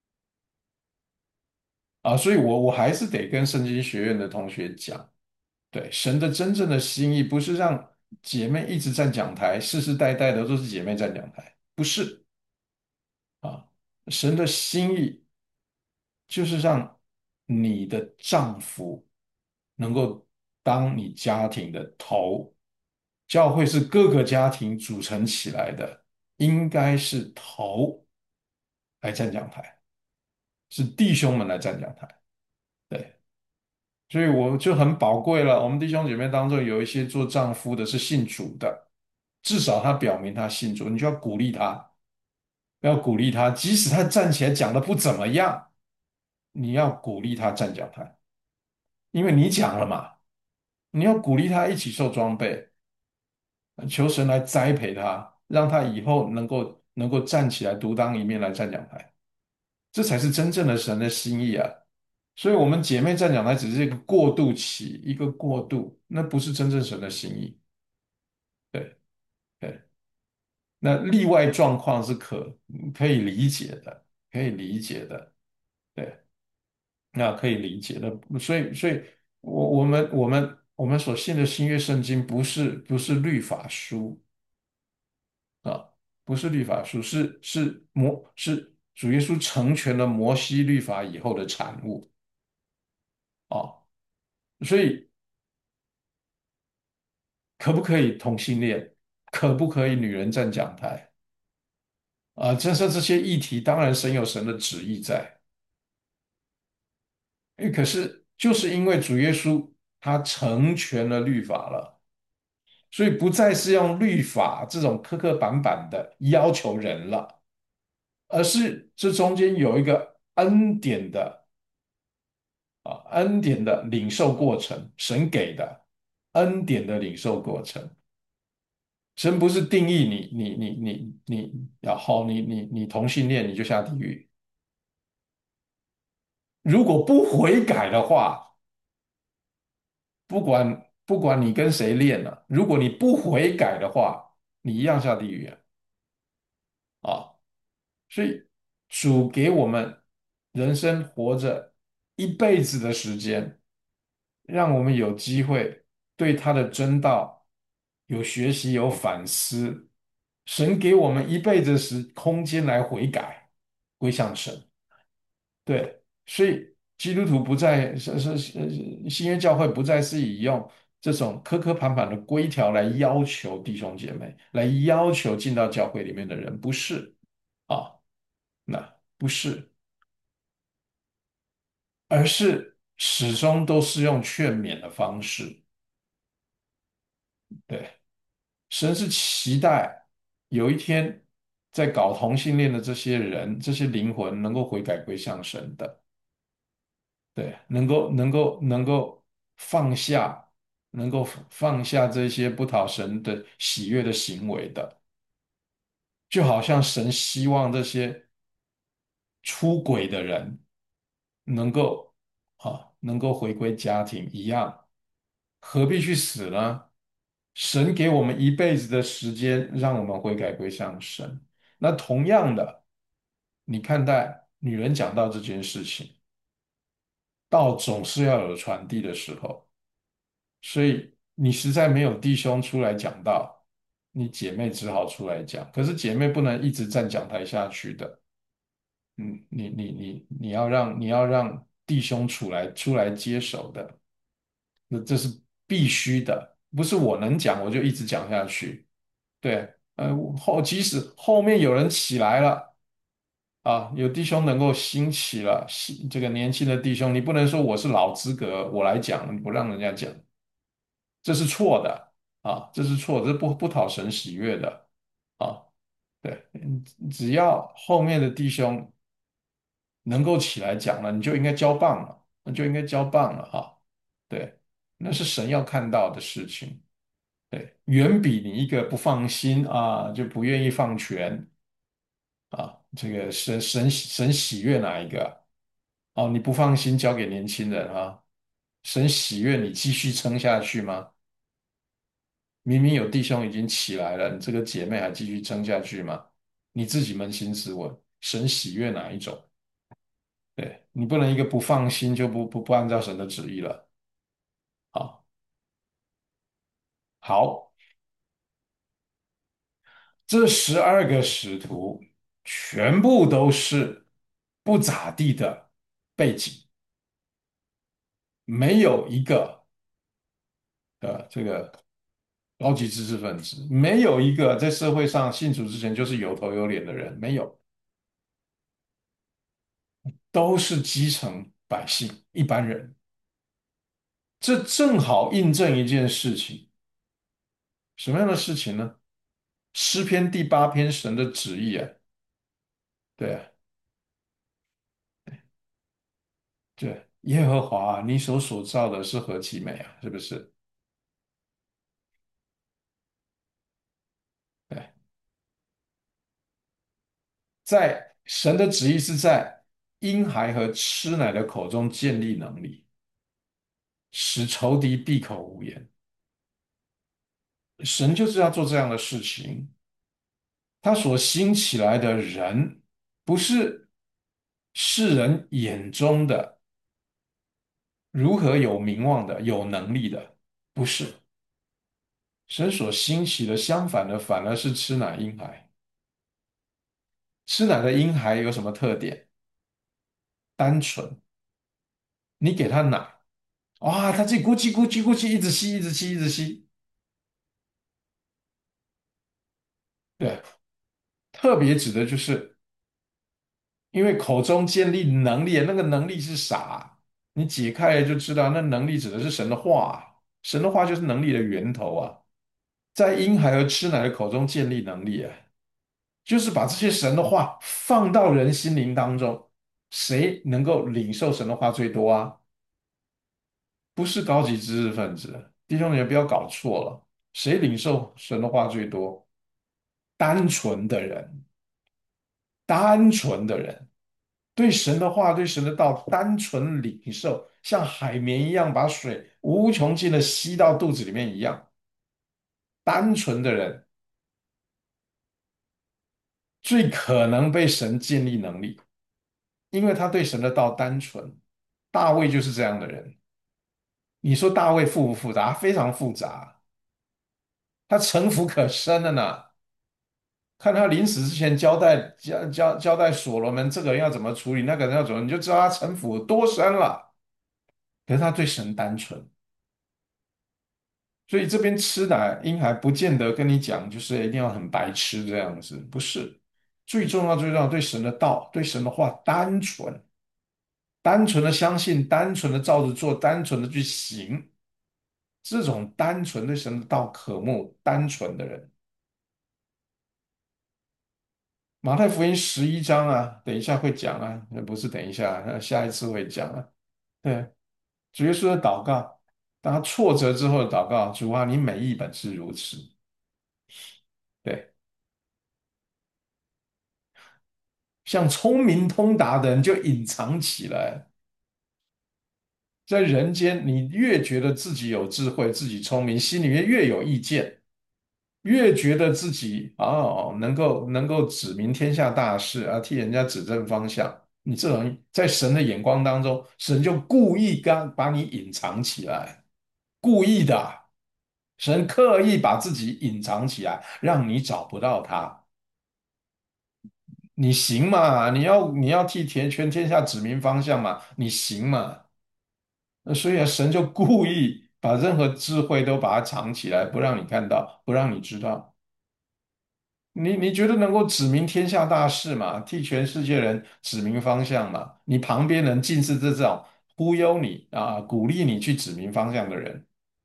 啊。所以我我还是得跟圣经学院的同学讲，对，神的真正的心意不是让姐妹一直站讲台，世世代代的都是姐妹站讲台，不是啊。神的心意就是让你的丈夫能够当你家庭的头。教会是各个家庭组成起来的，应该是头来站讲台，是弟兄们来站讲台。对，所以我就很宝贵了。我们弟兄姐妹当中有一些做丈夫的是信主的，至少他表明他信主，你就要鼓励他，要鼓励他，即使他站起来讲的不怎么样，你要鼓励他站讲台，因为你讲了嘛，你要鼓励他一起受装备，求神来栽培他，让他以后能够能够站起来独当一面来站讲台，这才是真正的神的心意啊！所以，我们姐妹站讲台只是一个过渡期，一个过渡，那不是真正神的心意。对对，那例外状况是可可以理解的，可以理解的，对，那可以理解的。所以，所以我我们我们我们所信的新约圣经不是不是律法书，啊，不是律法书，是是摩是主耶稣成全了摩西律法以后的产物啊。所以可不可以同性恋？可不可以女人站讲台？啊，这是这些议题，当然神有神的旨意在。诶，可是就是因为主耶稣他成全了律法了，所以不再是用律法这种磕磕绊绊的要求人了，而是这中间有一个恩典的。啊，恩典的领受过程，神给的恩典的领受过程，神不是定义你，你你你你要好，你你你同性恋你就下地狱，如果不悔改的话，不管不管你跟谁恋了，如果你不悔改的话，你一样下地狱啊！啊，所以主给我们人生活着一辈子的时间，让我们有机会对他的真道有学习、有反思。神给我们一辈子时空间来悔改，归向神。对，所以基督徒不再是是是新约教会不再是以用这种磕磕绊绊的规条来要求弟兄姐妹，来要求进到教会里面的人，不是啊，那不是，而是始终都是用劝勉的方式。对，神是期待有一天在搞同性恋的这些人、这些灵魂能够悔改归向神的。对，能够能够能够放下，能够放下这些不讨神的喜悦的行为的，就好像神希望这些出轨的人能够啊能够回归家庭一样，何必去死呢？神给我们一辈子的时间，让我们悔改归向神。那同样的，你看待。 女人讲到这件事情，道总是要有传递的时候，所以你实在没有弟兄出来讲道，你姐妹只好出来讲。可是姐妹不能一直站讲台下去的，嗯，你你你你要让你要让弟兄出来出来接手的，那这是必须的，不是我能讲我就一直讲下去。对，呃，后即使后面有人起来了啊，有弟兄能够兴起了，新这个年轻的弟兄，你不能说我是老资格，我来讲，你不让人家讲，这是错的啊，这是错的，这不不讨神喜悦的啊。对，嗯只要后面的弟兄能够起来讲了，你就应该交棒了，那就应该交棒了哈。对，那是神要看到的事情。对，远比你一个不放心啊，就不愿意放权啊，这个神神神喜悦哪一个？哦，你不放心交给年轻人啊，神喜悦你继续撑下去吗？明明有弟兄已经起来了，你这个姐妹还继续撑下去吗？你自己扪心自问，神喜悦哪一种？对，你不能一个不放心就不不不按照神的旨意了。好，好，这十二个使徒全部都是不咋地的背景，没有一个呃这个高级知识分子，没有一个在社会上信主之前就是有头有脸的人，没有，都是基层百姓，一般人。这正好印证一件事情，什么样的事情呢？诗篇第八篇神的旨意啊，对啊，对，耶和华啊，你所所造的是何其美啊，是不是？对，在神的旨意是在婴孩和吃奶的口中建立能力，使仇敌闭口无言。神就是要做这样的事情。他所兴起来的人，不是世人眼中的如何有名望的、有能力的，不是。神所兴起的，相反的，反而是吃奶婴孩。吃奶的婴孩有什么特点？单纯。你给他奶，哇，他自己咕叽咕叽咕叽一直吸，一直吸，一直吸。对，特别指的就是因为口中建立能力，那个能力是啥？你解开了就知道，那能力指的是神的话，神的话就是能力的源头啊，在婴孩和吃奶的口中建立能力啊，就是把这些神的话放到人心灵当中，谁能够领受神的话最多啊？不是高级知识分子，弟兄姐妹不要搞错了，谁领受神的话最多？单纯的人，单纯的人。对神的话、对神的道单纯领受，像海绵一样把水无穷尽的吸到肚子里面一样。单纯的人最可能被神建立能力，因为他对神的道单纯。大卫就是这样的人。你说大卫复不复杂？非常复杂，他城府可深了呢。看他临死之前交代交交交代所罗门这个人要怎么处理，那个人要怎么，你就知道他城府有多深了。可是他对神单纯。所以这边吃奶婴孩不见得跟你讲，就是一定要很白痴这样子，不是。最重要、最重要，对神的道、对神的话单纯，单纯的相信，单纯的照着做，单纯的去行。这种单纯对神的道渴慕、单纯的人，马太福音十一章啊，等一下会讲啊，不是等一下，呃下一次会讲啊。对，主耶稣的祷告，当他挫折之后的祷告，主啊，你每一本是如此。对。像聪明通达的人就隐藏起来，在人间，你越觉得自己有智慧、自己聪明，心里面越有意见，越觉得自己哦能够能够指明天下大事啊，替人家指正方向， 你这种人在神的眼光当中，神就故意刚把你隐藏起来，故意的，神刻意把自己隐藏起来，让你找不到他。你行嘛？你要你要替天全天下指明方向嘛？你行嘛？那所以啊，神就故意把任何智慧都把它藏起来，不让你看到，不让你知道。你你觉得能够指明天下大事嘛？替全世界人指明方向嘛？你旁边人尽是这种忽悠你啊，鼓励你去指明方向的人，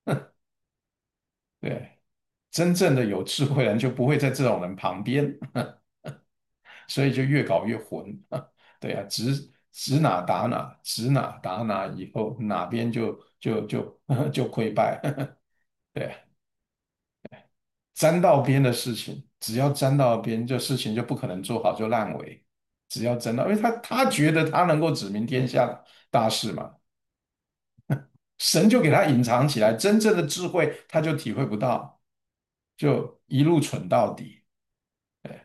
对，真正的有智慧人就不会在这种人旁边，所以就越搞越混。对啊，指指哪打哪，指哪打哪，以后哪边就就就就溃败。对啊，沾到边的事情，只要沾到边，这事情就不可能做好，就烂尾。只要沾到，因为他他觉得他能够指明天下大事嘛，神就给他隐藏起来，真正的智慧他就体会不到，就一路蠢到底。对，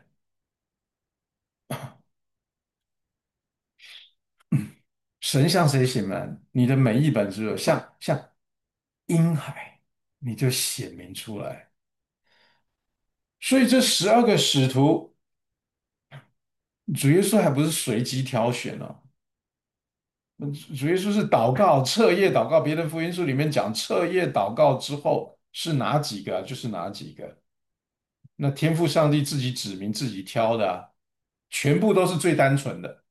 神向谁显明？你的每一本是像像婴海，你就显明出来。所以这十二个使徒，主耶稣还不是随机挑选哦，主耶稣是祷告，彻夜祷告。别的福音书里面讲，彻夜祷告之后是哪几个啊就是哪几个。那天父上帝自己指明、自己挑的啊，全部都是最单纯的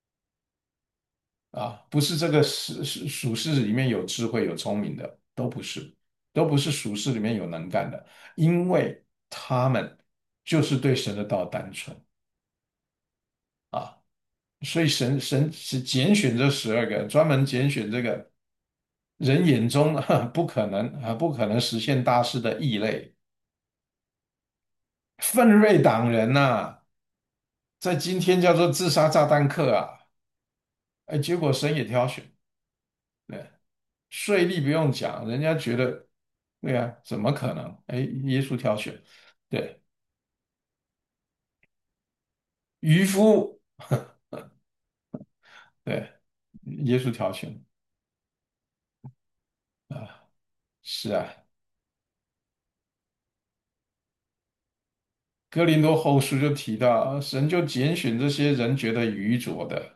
啊，不是这个属属属世里面有智慧、有聪明的，都不是，都不是属世里面有能干的，因为他们就是对神的道单纯啊。所以神神是拣选这十二个，专门拣选这个人眼中不可能啊不可能实现大事的异类，奋锐党人呐、在今天叫做自杀炸弹客啊，哎，结果神也挑选，对，税吏不用讲，人家觉得，对啊，怎么可能？哎，耶稣挑选，对，渔夫，对，耶稣挑选啊，是啊，哥林多后书就提到，神就拣选这些人觉得愚拙的，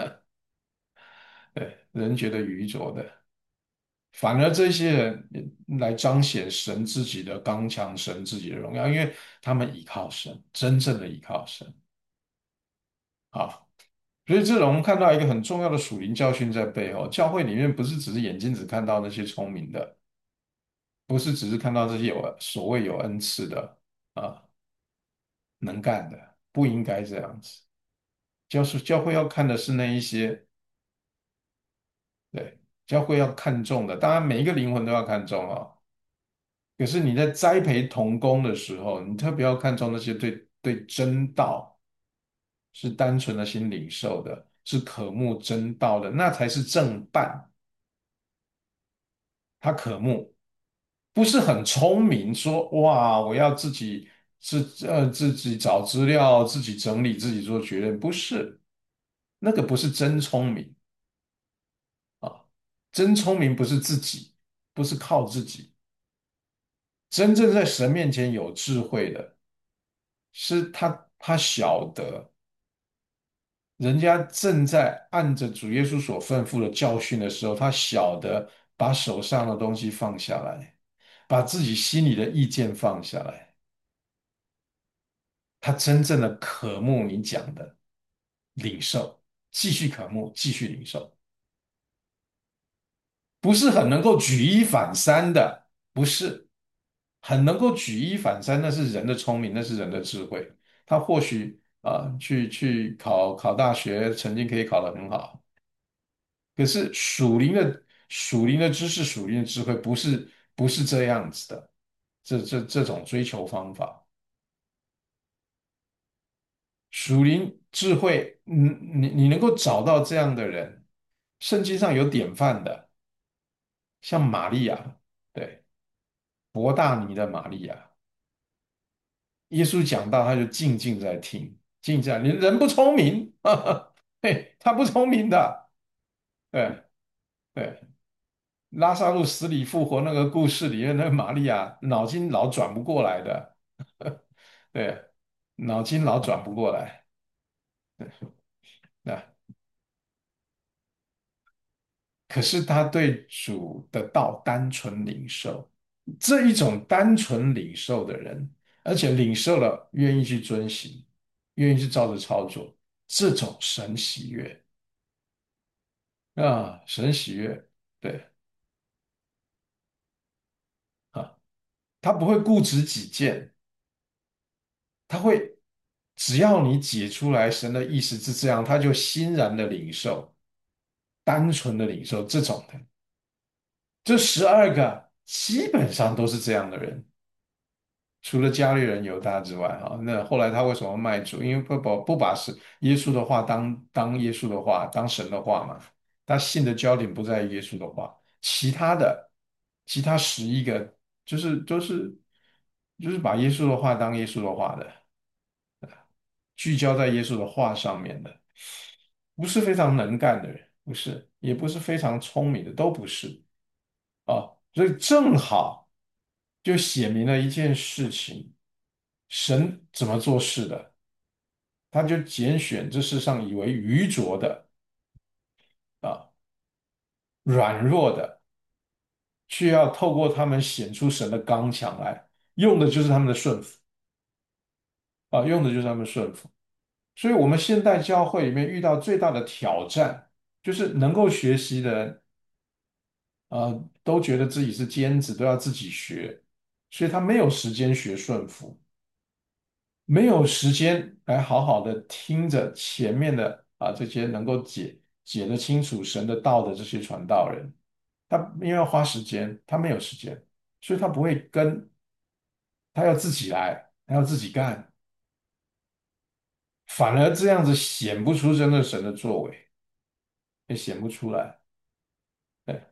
对，人觉得愚拙的。反而这些人来彰显神自己的刚强，神自己的荣耀，因为他们倚靠神，真正的倚靠神啊。所以这种我们看到一个很重要的属灵教训在背后，教会里面不是只是眼睛只看到那些聪明的，不是只是看到这些有所谓有恩赐的啊，能干的，不应该这样子。教是教会要看的是那一些，对，教会要看重的，当然每一个灵魂都要看重哦。可是你在栽培童工的时候，你特别要看重那些对对真道是单纯的心领受的，是渴慕真道的，那才是正办。他渴慕，不是很聪明，说哇，我要自己自呃自己找资料，自己整理，自己做决定，不是，那个不是真聪明啊，真聪明不是自己，不是靠自己，真正在神面前有智慧的。是他他晓得人家正在按着主耶稣所吩咐的教训的时候，他晓得把手上的东西放下来，把自己心里的意见放下来，他真正的渴慕你讲的领受，继续渴慕，继续领受，不是很能够举一反三的，不是很能够举一反三，那是人的聪明，那是人的智慧。他或许啊、呃去去考考大学，成绩可以考得很好，可是属灵的属灵的知识、属灵的智慧，不是不是这样子的，这这这种追求方法，属灵智慧，你你你能够找到这样的人，圣经上有典范的，像玛利亚，对，伯大尼的玛利亚。耶稣讲到，他就静静在听，静静在，你人不聪明， 嘿，他不聪明的，对对。拉萨路死里复活那个故事里面，那个玛利亚脑筋老转不过来的，对，脑筋老转不过来。那可是他对主的道单纯领受，这一种单纯领受的人，而且领受了愿意去遵行，愿意去照着操作，这种神喜悦啊，神喜悦，对啊，他不会固执己见，他会只要你解出来神的意思是这样，他就欣然的领受，单纯的领受这种的。这十二个基本上都是这样的人。除了家里人犹大之外，哈，那后来他为什么卖主？因为不不不把是耶稣的话当当耶稣的话，当神的话嘛。他信的焦点不在于耶稣的话，其他的其他十一个就是都是就是把耶稣的话当耶稣的话的，聚焦在耶稣的话上面的，不是非常能干的人，不是，也不是非常聪明的，都不是啊。所以正好就写明了一件事情。神怎么做事的？他就拣选这世上以为愚拙的啊、软弱的，却要透过他们显出神的刚强来，用的就是他们的顺服啊，用的就是他们的顺服。所以，我们现代教会里面遇到最大的挑战，就是能够学习的人，啊，都觉得自己是尖子，都要自己学，所以他没有时间学顺服。没有时间来好好的听着前面的啊这些能够解解得清楚神的道的这些传道人，他因为要花时间，他没有时间，所以他不会跟，他要自己来，他要自己干，反而这样子显不出真的神的作为，也显不出来。对，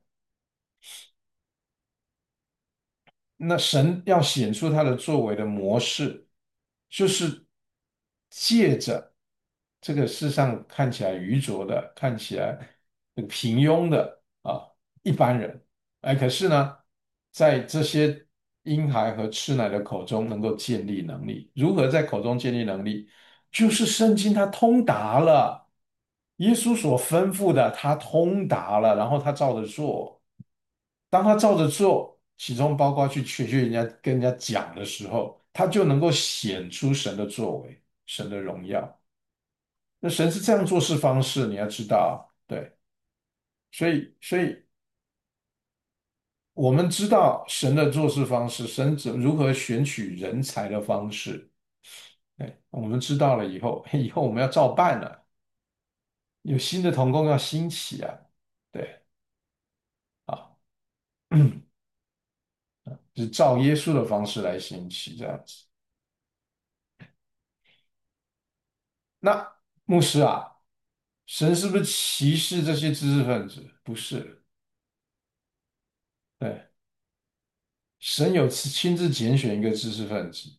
那神要显出他的作为的模式，就是借着这个世上看起来愚拙的、看起来这个平庸的啊一般人，哎，可是呢，在这些婴孩和吃奶的口中能够建立能力。如何在口中建立能力？就是圣经它通达了，耶稣所吩咐的他通达了，然后他照着做。当他照着做，其中包括去学学人家跟人家讲的时候，他就能够显出神的作为、神的荣耀。那神是这样做事方式，你要知道，对，所以，所以我们知道神的做事方式，神怎如何选取人才的方式，对，我们知道了以后，以后我们要照办了，有新的同工要兴起啊，对，啊，是照耶稣的方式来兴起，这样子。那牧师啊，神是不是歧视这些知识分子？不是，对，神有亲亲自拣选一个知识分子，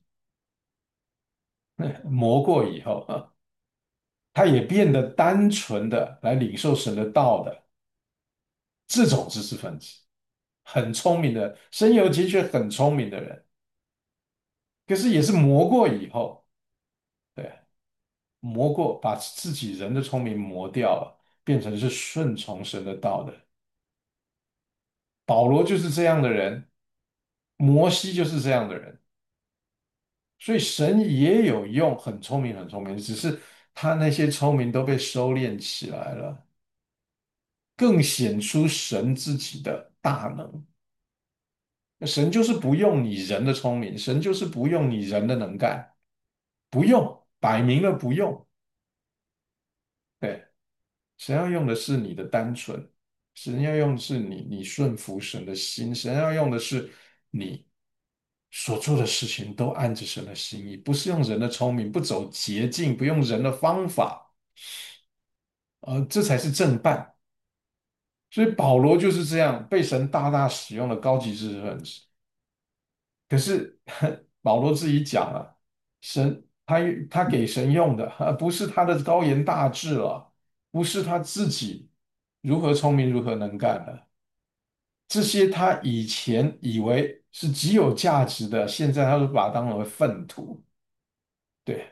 磨过以后啊，他也变得单纯的来领受神的道的这种知识分子，很聪明的，神有拣选很聪明的人，可是也是磨过以后，对，磨过把自己人的聪明磨掉了，变成是顺从神的道的。保罗就是这样的人，摩西就是这样的人。所以神也有用，很聪明，很聪明，只是他那些聪明都被收敛起来了，更显出神自己的大能。神就是不用你人的聪明，神就是不用你人的能干，不用，摆明了不用。对，神要用的是你的单纯，神要用的是你你顺服神的心，神要用的是你所做的事情都按着神的心意，不是用人的聪明，不走捷径，不用人的方法。呃，这才是正办。所以保罗就是这样被神大大使用的高级知识分子。可是保罗自己讲了，神他他给神用的，而不是他的高言大志了， 不是他自己如何聪明如何能干的，这些他以前以为是极有价值的，现在他都把它当成为粪土。对，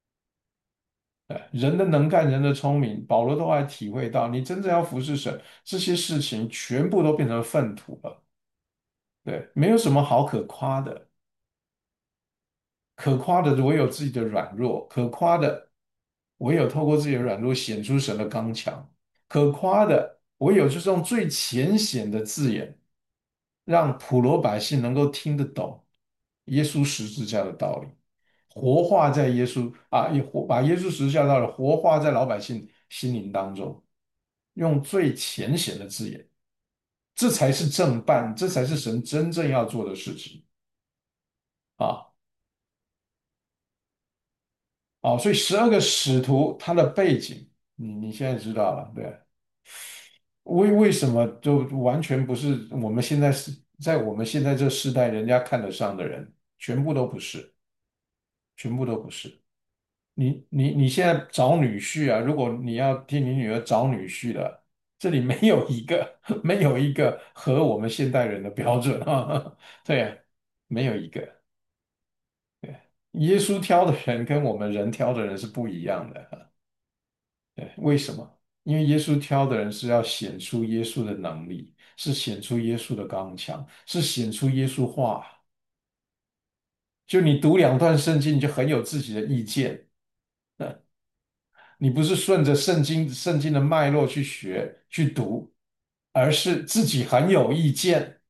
人的能干，人的聪明，保罗都还体会到，你真正要服侍神，这些事情全部都变成粪土了。对，没有什么好可夸的，可夸的唯有自己的软弱，可夸的唯有透过自己的软弱显出神的刚强，可夸的唯有就是用最浅显的字眼，让普罗百姓能够听得懂耶稣十字架的道理，活化在耶稣啊，也活把耶稣十字架的道理活化在老百姓心灵当中，用最浅显的字眼，这才是正办，这才是神真正要做的事情啊。哦，所以十二个使徒他的背景，你你现在知道了，对？为为什么就完全不是我们现在是在我们现在这世代人家看得上的人，全部都不是，全部都不是。你你你现在找女婿啊，如果你要替你女儿找女婿的，这里没有一个没有一个合我们现代人的标准啊，对呀，没有一个。耶稣挑的人跟我们人挑的人是不一样的。对，为什么？因为耶稣挑的人是要显出耶稣的能力，是显出耶稣的刚强，是显出耶稣话。就你读两段圣经，你就很有自己的意见，呃你不是顺着圣经圣经的脉络去学去读，而是自己很有意见，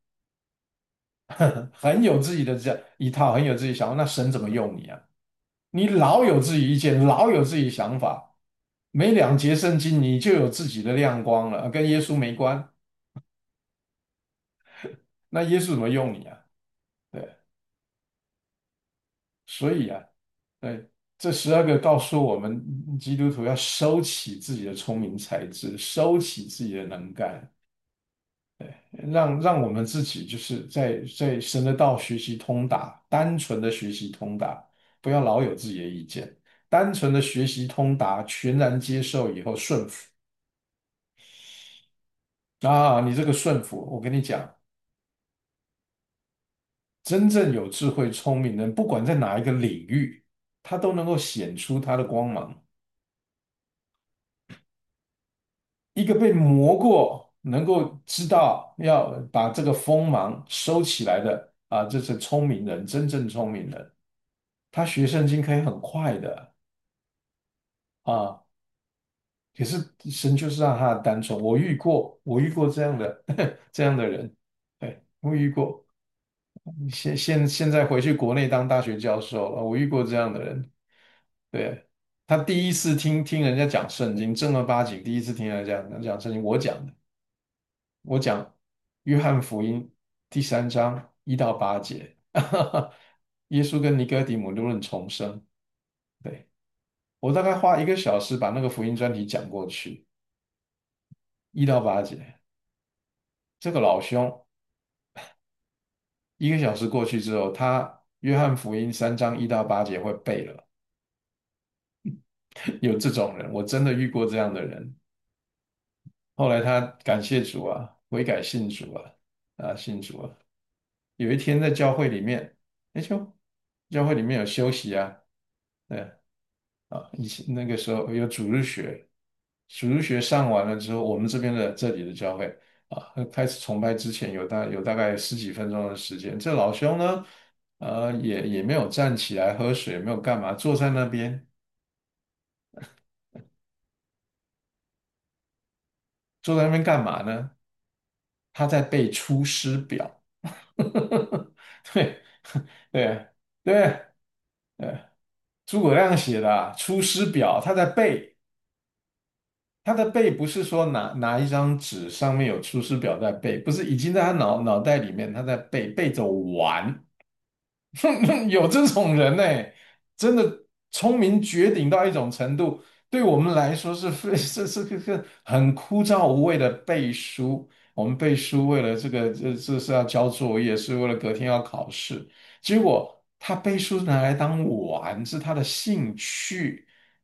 很有自己的这一套，很有自己想法。那神怎么用你啊？你老有自己意见，老有自己想法，每两节圣经你就有自己的亮光了，跟耶稣没关。那耶稣怎么用你啊？对，所以啊，对，这十二个告诉我们，基督徒要收起自己的聪明才智，收起自己的能干，让让我们自己就是在在神的道学习通达，单纯的学习通达，不要老有自己的意见，单纯的学习通达，全然接受以后顺服啊，你这个顺服，我跟你讲。真正有智慧、聪明的人，不管在哪一个领域，他都能够显出他的光芒。一个被磨过，能够知道要把这个锋芒收起来的啊，这是聪明人，真正聪明人。他学圣经可以很快的啊，可是神就是让他的单纯。我遇过，我遇过这样的这样的人，对，我遇过。现现现在回去国内当大学教授，啊我遇过这样的人。对，他第一次听听人家讲圣经，正儿八经第一次听人家讲讲圣经，我讲的，我讲约翰福音第三章一到八节，耶稣跟尼哥底母论重生，对，我大概花一个小时把那个福音专题讲过去，一到八节，这个老兄一个小时过去之后，他约翰福音三章一到八节会背了，有这种人，我真的遇过这样的人。后来他感谢主啊，悔改信主啊，啊信主了。有一天在教会里面，哎就教会里面有休息啊，对啊，以前那个时候有主日学，主日学上完了之后，我们这边的这里的教会啊，开始崇拜之前有大有大概十几分钟的时间，这老兄呢，呃也也没有站起来喝水，没有干嘛，坐在那边，坐在那边干嘛呢？他在背出师表。对对对对，诸葛亮写的啊出师表》，他在背。他的背不是说拿拿一张纸上面有出师表在背，不是已经在他脑脑袋里面，他在背背着玩。有这种人呢，真的聪明绝顶到一种程度，对我们来说是非是是个个很枯燥无味的背书。我们背书为了这个这这是要交作业，是为了隔天要考试，结果他背书拿来当玩，是他的兴趣。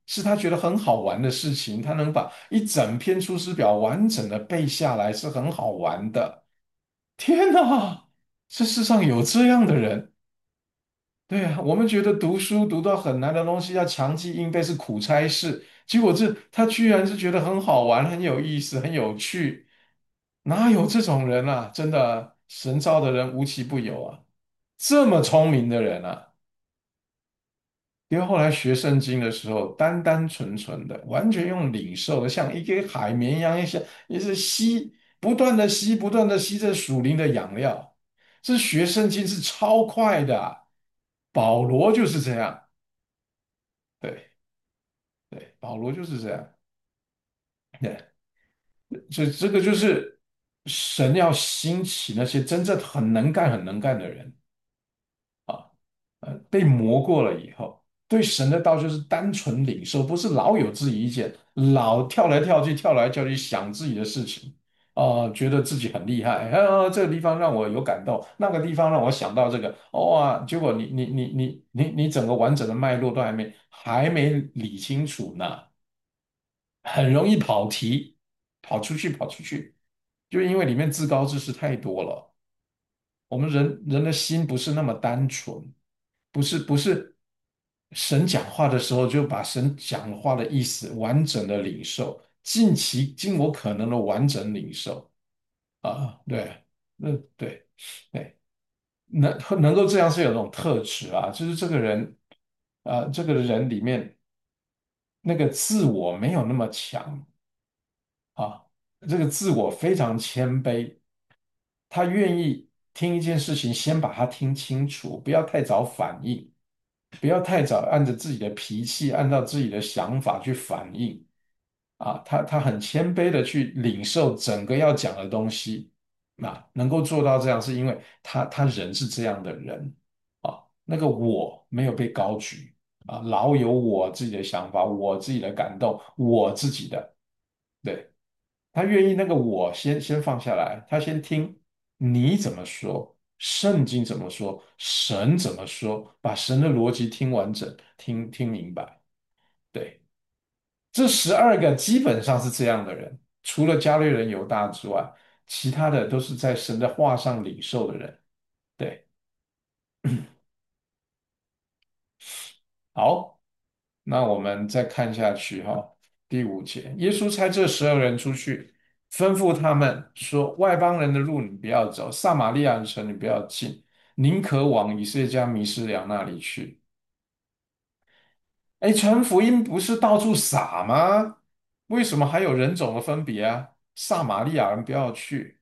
是他觉得很好玩的事情，他能把一整篇《出师表》完整的背下来，是很好玩的。天哪，这世上有这样的人！对啊，我们觉得读书读到很难的东西要强记硬背是苦差事，结果这他居然是觉得很好玩、很有意思、很有趣，哪有这种人啊？真的，神造的人无奇不有啊！这么聪明的人啊！因为后来学圣经的时候，单单纯纯的，完全用领受的，像一个海绵一样，一下也是吸，不断的吸，不断的吸这属灵的养料。这学圣经是超快的啊，保罗就是这样，对对，保罗就是这样，对，这这个就是神要兴起那些真正很能干、很能干的人。啊。呃，被磨过了以后，对神的道就是单纯领受，不是老有自己意见，老跳来跳去、跳来跳去想自己的事情，啊、觉得自己很厉害，啊，这个地方让我有感动，那个地方让我想到这个，哇，结果你你你你你你整个完整的脉络都还没还没理清楚呢，很容易跑题，跑出去跑出去，就因为里面自高自视太多了。我们人人的心不是那么单纯。不是不是神讲话的时候，就把神讲话的意思完整的领受，尽其尽我可能的完整领受啊，对，那对对，能能够这样是有种特质啊，就是这个人啊，这个人里面那个自我没有那么强啊，这个自我非常谦卑，他愿意听一件事情，先把它听清楚，不要太早反应。不要太早按着自己的脾气，按照自己的想法去反应啊。他他很谦卑的去领受整个要讲的东西，啊，能够做到这样，是因为他他人是这样的人啊，那个我没有被高举啊，老有我自己的想法，我自己的感动，我自己的，对，他愿意那个我先先放下来，他先听你怎么说，圣经怎么说，神怎么说，把神的逻辑听完整，听听明白。对，这十二个基本上是这样的人，除了加略人犹大之外，其他的都是在神的话上领受的人。对，好，那我们再看下去哈，第五节，耶稣差这十二人出去，吩咐他们说：外邦人的路你不要走，撒玛利亚的城你不要进，宁可往以色列家迷失粮那里去。哎，传福音不是到处撒吗？为什么还有人种的分别啊？撒玛利亚人不要去，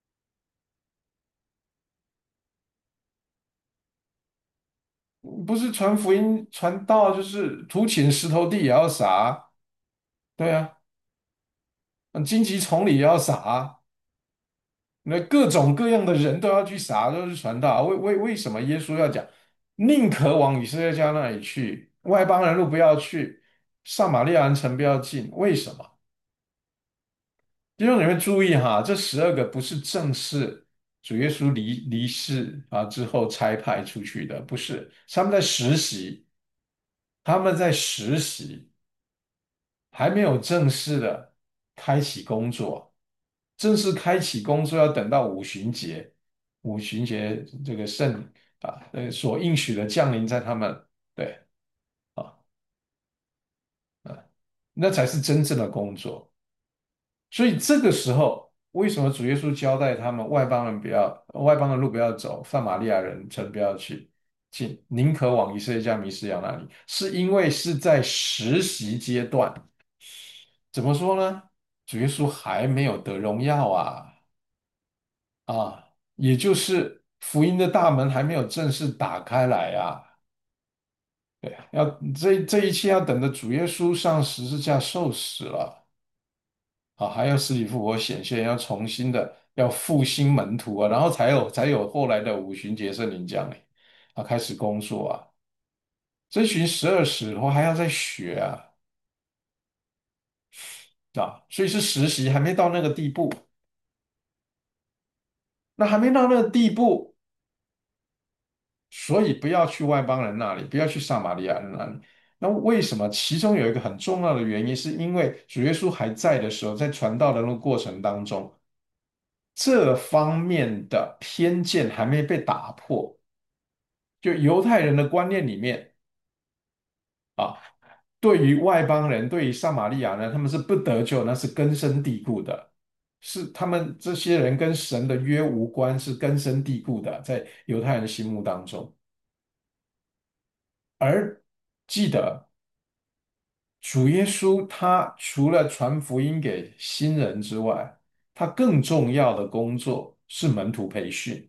不是传福音传道就是土浅石头地也要撒，对啊，嗯荆棘丛里也要撒。那各种各样的人都要去撒，都是传道。为为为什么耶稣要讲，宁可往以色列家那里去，外邦人路不要去，撒玛利亚人城不要进？为什么？弟兄姊妹注意哈，这十二个不是正式主耶稣离离世啊之后差派出去的，不是，他们在实习，他们在实习，还没有正式的开启工作。正式开启工作要等到五旬节，五旬节这个圣啊，呃，所应许的降临在他们，对啊啊，那才是真正的工作。所以这个时候，为什么主耶稣交代他们外邦人不要，外邦的路不要走，撒玛利亚人城不要去进，宁可往以色列家迷失羊那里，是因为是在实习阶段。怎么说呢？主耶稣还没有得荣耀啊。啊，也就是福音的大门还没有正式打开来啊。对啊，要这这一切要等着主耶稣上十字架受死了啊，还要死里复活显现，要重新的要复兴门徒啊，然后才有才有后来的五旬节圣灵降临啊，开始工作啊。这群十二使徒还要再学啊啊，所以是实习，还没到那个地步。那还没到那个地步，所以不要去外邦人那里，不要去撒玛利亚人那里。 那为什么？其中有一个很重要的原因，是因为主耶稣还在的时候，在传道的那个过程当中，这方面的偏见还没被打破。就犹太人的观念里面啊，对于外邦人，对于撒玛利亚呢，他们是不得救，那是根深蒂固的，是他们这些人跟神的约无关，是根深蒂固的，在犹太人心目当中。而记得主耶稣他除了传福音给新人之外，他更重要的工作是门徒培训。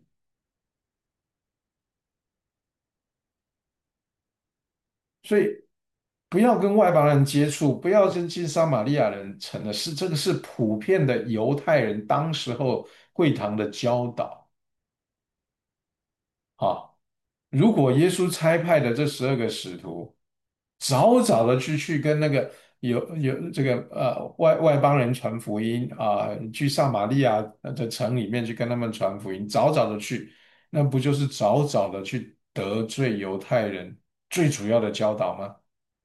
所以不要跟外邦人接触，不要跟进撒玛利亚人城的是这个是普遍的犹太人当时候会堂的教导啊。如果耶稣差派的这十二个使徒早早的去去跟那个有有这个呃外外邦人传福音啊，去撒玛利亚的城里面去跟他们传福音，早早的去，那不就是早早的去得罪犹太人最主要的教导吗？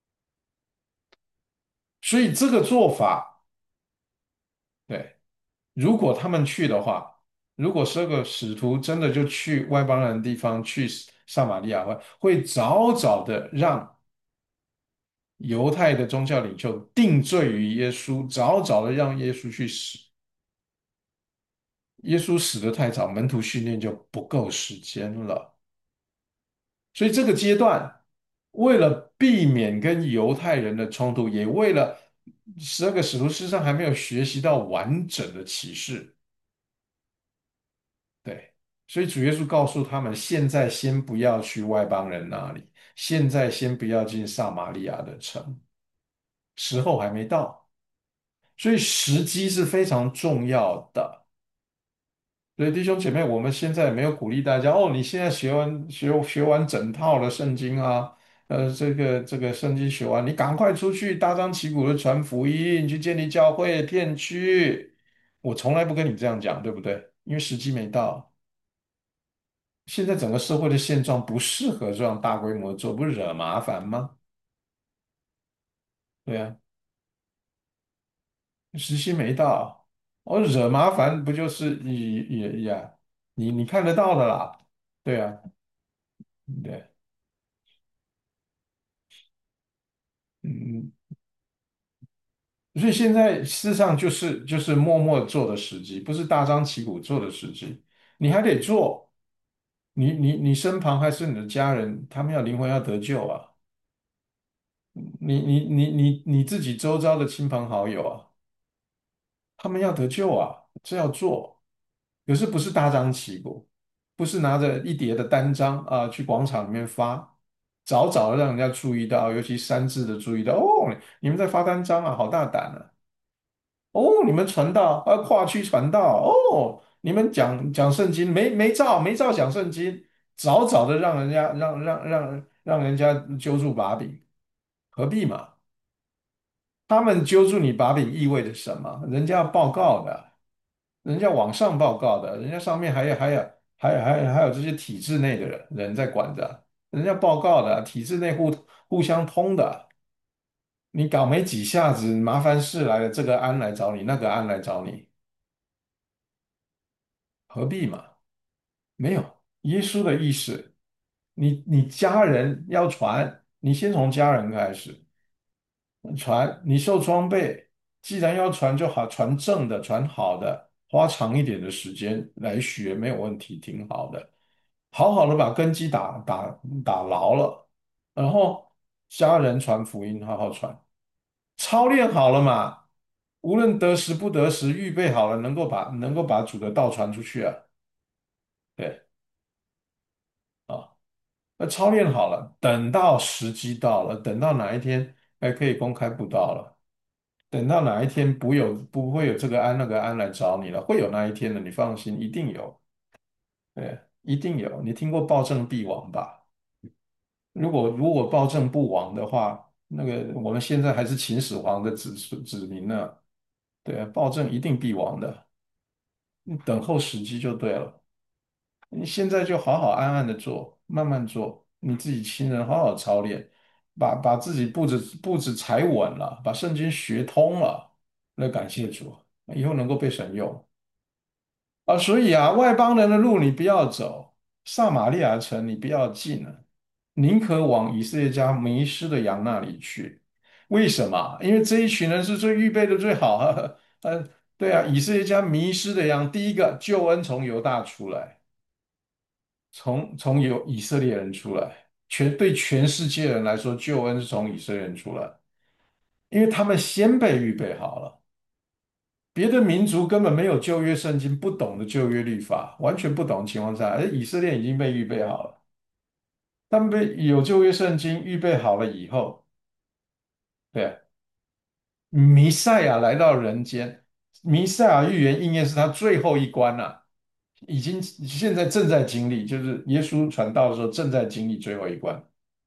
所以这个做法，对，如果他们去的话，如果十二个使徒真的就去外邦人的地方，去撒玛利亚会，会早早的让犹太的宗教领袖定罪于耶稣，早早的让耶稣去死。耶稣死得太早，门徒训练就不够时间了。所以这个阶段，为了避免跟犹太人的冲突，也为了十二个使徒事实上还没有学习到完整的启示。对，所以主耶稣告诉他们，现在先不要去外邦人那里，现在先不要进撒玛利亚的城，时候还没到，所以时机是非常重要的。所以弟兄姐妹，我们现在没有鼓励大家哦，你现在学完学学完整套的圣经啊，呃，这个这个圣经学完，你赶快出去大张旗鼓的传福音，去建立教会、片区。我从来不跟你这样讲，对不对？因为时机没到。现在整个社会的现状不适合这样大规模做，不是惹麻烦吗？对呀，时机没到，我惹麻烦不就是也也呀？你你看得到的啦，对呀，对，嗯，所以现在事实上就是就是默默做的时机，不是大张旗鼓做的时机，你还得做，你你你身旁还是你的家人，他们要灵魂要得救啊，你你你你你自己周遭的亲朋好友啊。他们要得救啊，这要做，可是不是大张旗鼓，不是拿着一叠的单张啊去广场里面发，早早的让人家注意到，尤其三字的注意到，哦，你们在发单张啊，好大胆啊！哦，你们传道啊，跨区传道哦，你们讲讲圣经，没没照没照讲圣经，早早的让人家让让让让人家揪住把柄，何必嘛？他们揪住你把柄意味着什么？人家要报告的。人家往上报告的，人家上面还有还有还有还有还有这些体制内的人人在管着，人家报告的，体制内互互相通的，你搞没几下子，麻烦事来了，这个安来找你，那个安来找你，何必嘛？没有，耶稣的意思，你你家人要传，你先从家人开始传，你受装备，既然要传就好，传正的，传好的，花长一点的时间来学没有问题，挺好的。好好的把根基打打打牢了，然后家人传福音，好好传，操练好了嘛，无论得时不得时，预备好了，能够把能够把主的道传出去啊，对啊，那操练好了，等到时机到了，等到哪一天，哎，可以公开布道了，等到哪一天不有不会有这个安那个安来找你了，会有那一天的，你放心，一定有，对，一定有，你听过暴政必亡吧？如果如果暴政不亡的话，那个我们现在还是秦始皇的子孙子民呢。对啊，暴政一定必亡的，你等候时机就对了。你现在就好好安安的做，慢慢做，你自己亲人好好操练， 把把自己步子步子踩稳了，把圣经学通了，那感谢主，以后能够被神用啊。所以啊，外邦人的路你不要走，撒玛利亚城你不要进了，宁可往以色列家迷失的羊那里去。为什么？因为这一群人是最预备的最好啊。呃，对啊，以色列家迷失的羊，第一个救恩从犹大出来。从从有以色列人出来，全对全世界人来说，救恩是从以色列人出来，因为他们先被预备好了。别的民族根本没有旧约圣经，不懂的旧约律法，完全不懂的情况下，而以色列已经被预备好了。他们被有旧约圣经预备好了以后，对啊，弥赛亚来到人间，弥赛亚预言应验是他最后一关了，已经现在正在经历，就是耶稣传道的时候正在经历最后一关。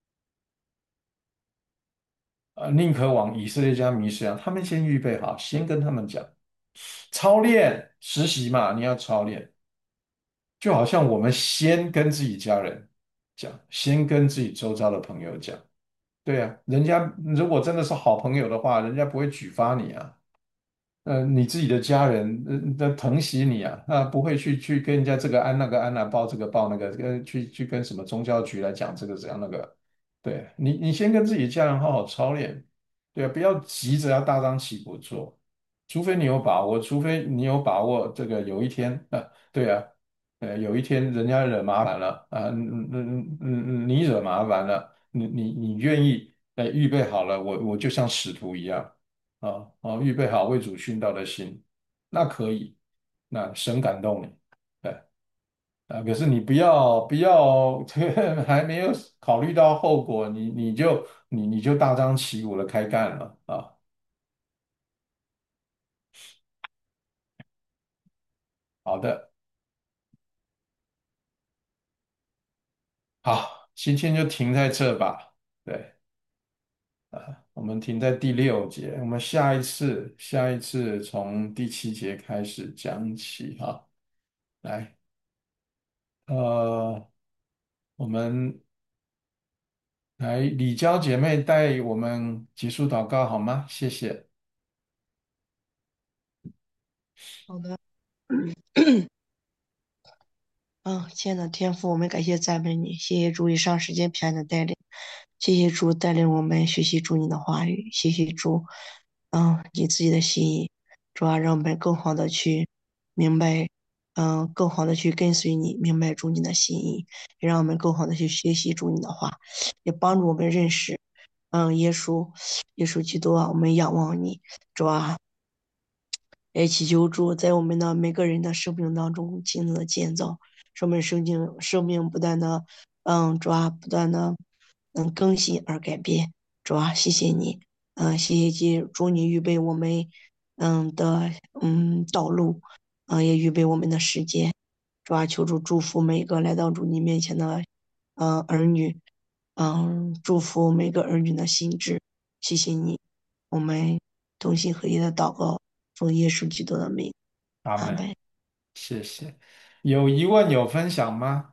呃，宁可往以色列家迷失一样，他们先预备好，先跟他们讲，操练实习嘛，你要操练，就好像我们先跟自己家人讲，先跟自己周遭的朋友讲，对呀，人家如果真的是好朋友的话，人家不会举发你啊。呃，你自己的家人呃的疼惜你啊，那不会去去跟人家这个安那个安啊，报这个报那个，跟去去跟什么宗教局来讲这个怎样那个，对你，你先跟自己的家人好好操练，对啊，不要急着要大张旗鼓做，除非你有把握，除非你有把握，这个有一天啊，对啊，呃，有一天人家惹麻烦了啊，嗯嗯嗯嗯嗯，你惹麻烦了，你你你愿意，哎，预备好了，我我就像使徒一样。啊啊，预备好为主殉道的心，那可以，那神感动你，对啊，可是你不要不要，这个还没有考虑到后果，你你就你你就大张旗鼓的开干了啊！好的，好，今天就停在这吧，对啊，我们停在第六节，我们下一次下一次从第七节开始讲起哈，来，呃。我们来，李娇姐妹带我们结束祷告好吗？谢谢。 好的。嗯，亲爱的天父，我们感谢赞美你，谢谢主以上时间平安的带领，谢谢主带领我们学习主你的话语，谢谢主，嗯，你自己的心意，主啊，让我们更好的去明白，嗯，更好的去跟随你，明白主你的心意，也让我们更好的去学习主你的话，也帮助我们认识，嗯，耶稣，耶稣基督啊，我们仰望你，主啊。也祈求主在我们的每个人的生命当中亲自的建造，使我们生命生命不断的，嗯，主啊，不断的，嗯，更新而改变。主啊，谢谢你，嗯，谢谢主，主你预备我们，嗯的，嗯，道路，嗯，也预备我们的时间。主啊，求主祝福每一个来到主你面前的，嗯，儿女，嗯，祝福每个儿女的心智。谢谢你，我们同心合一的祷告。奉耶稣基督的名， 阿门， 阿门。 谢谢。有疑问有分享吗？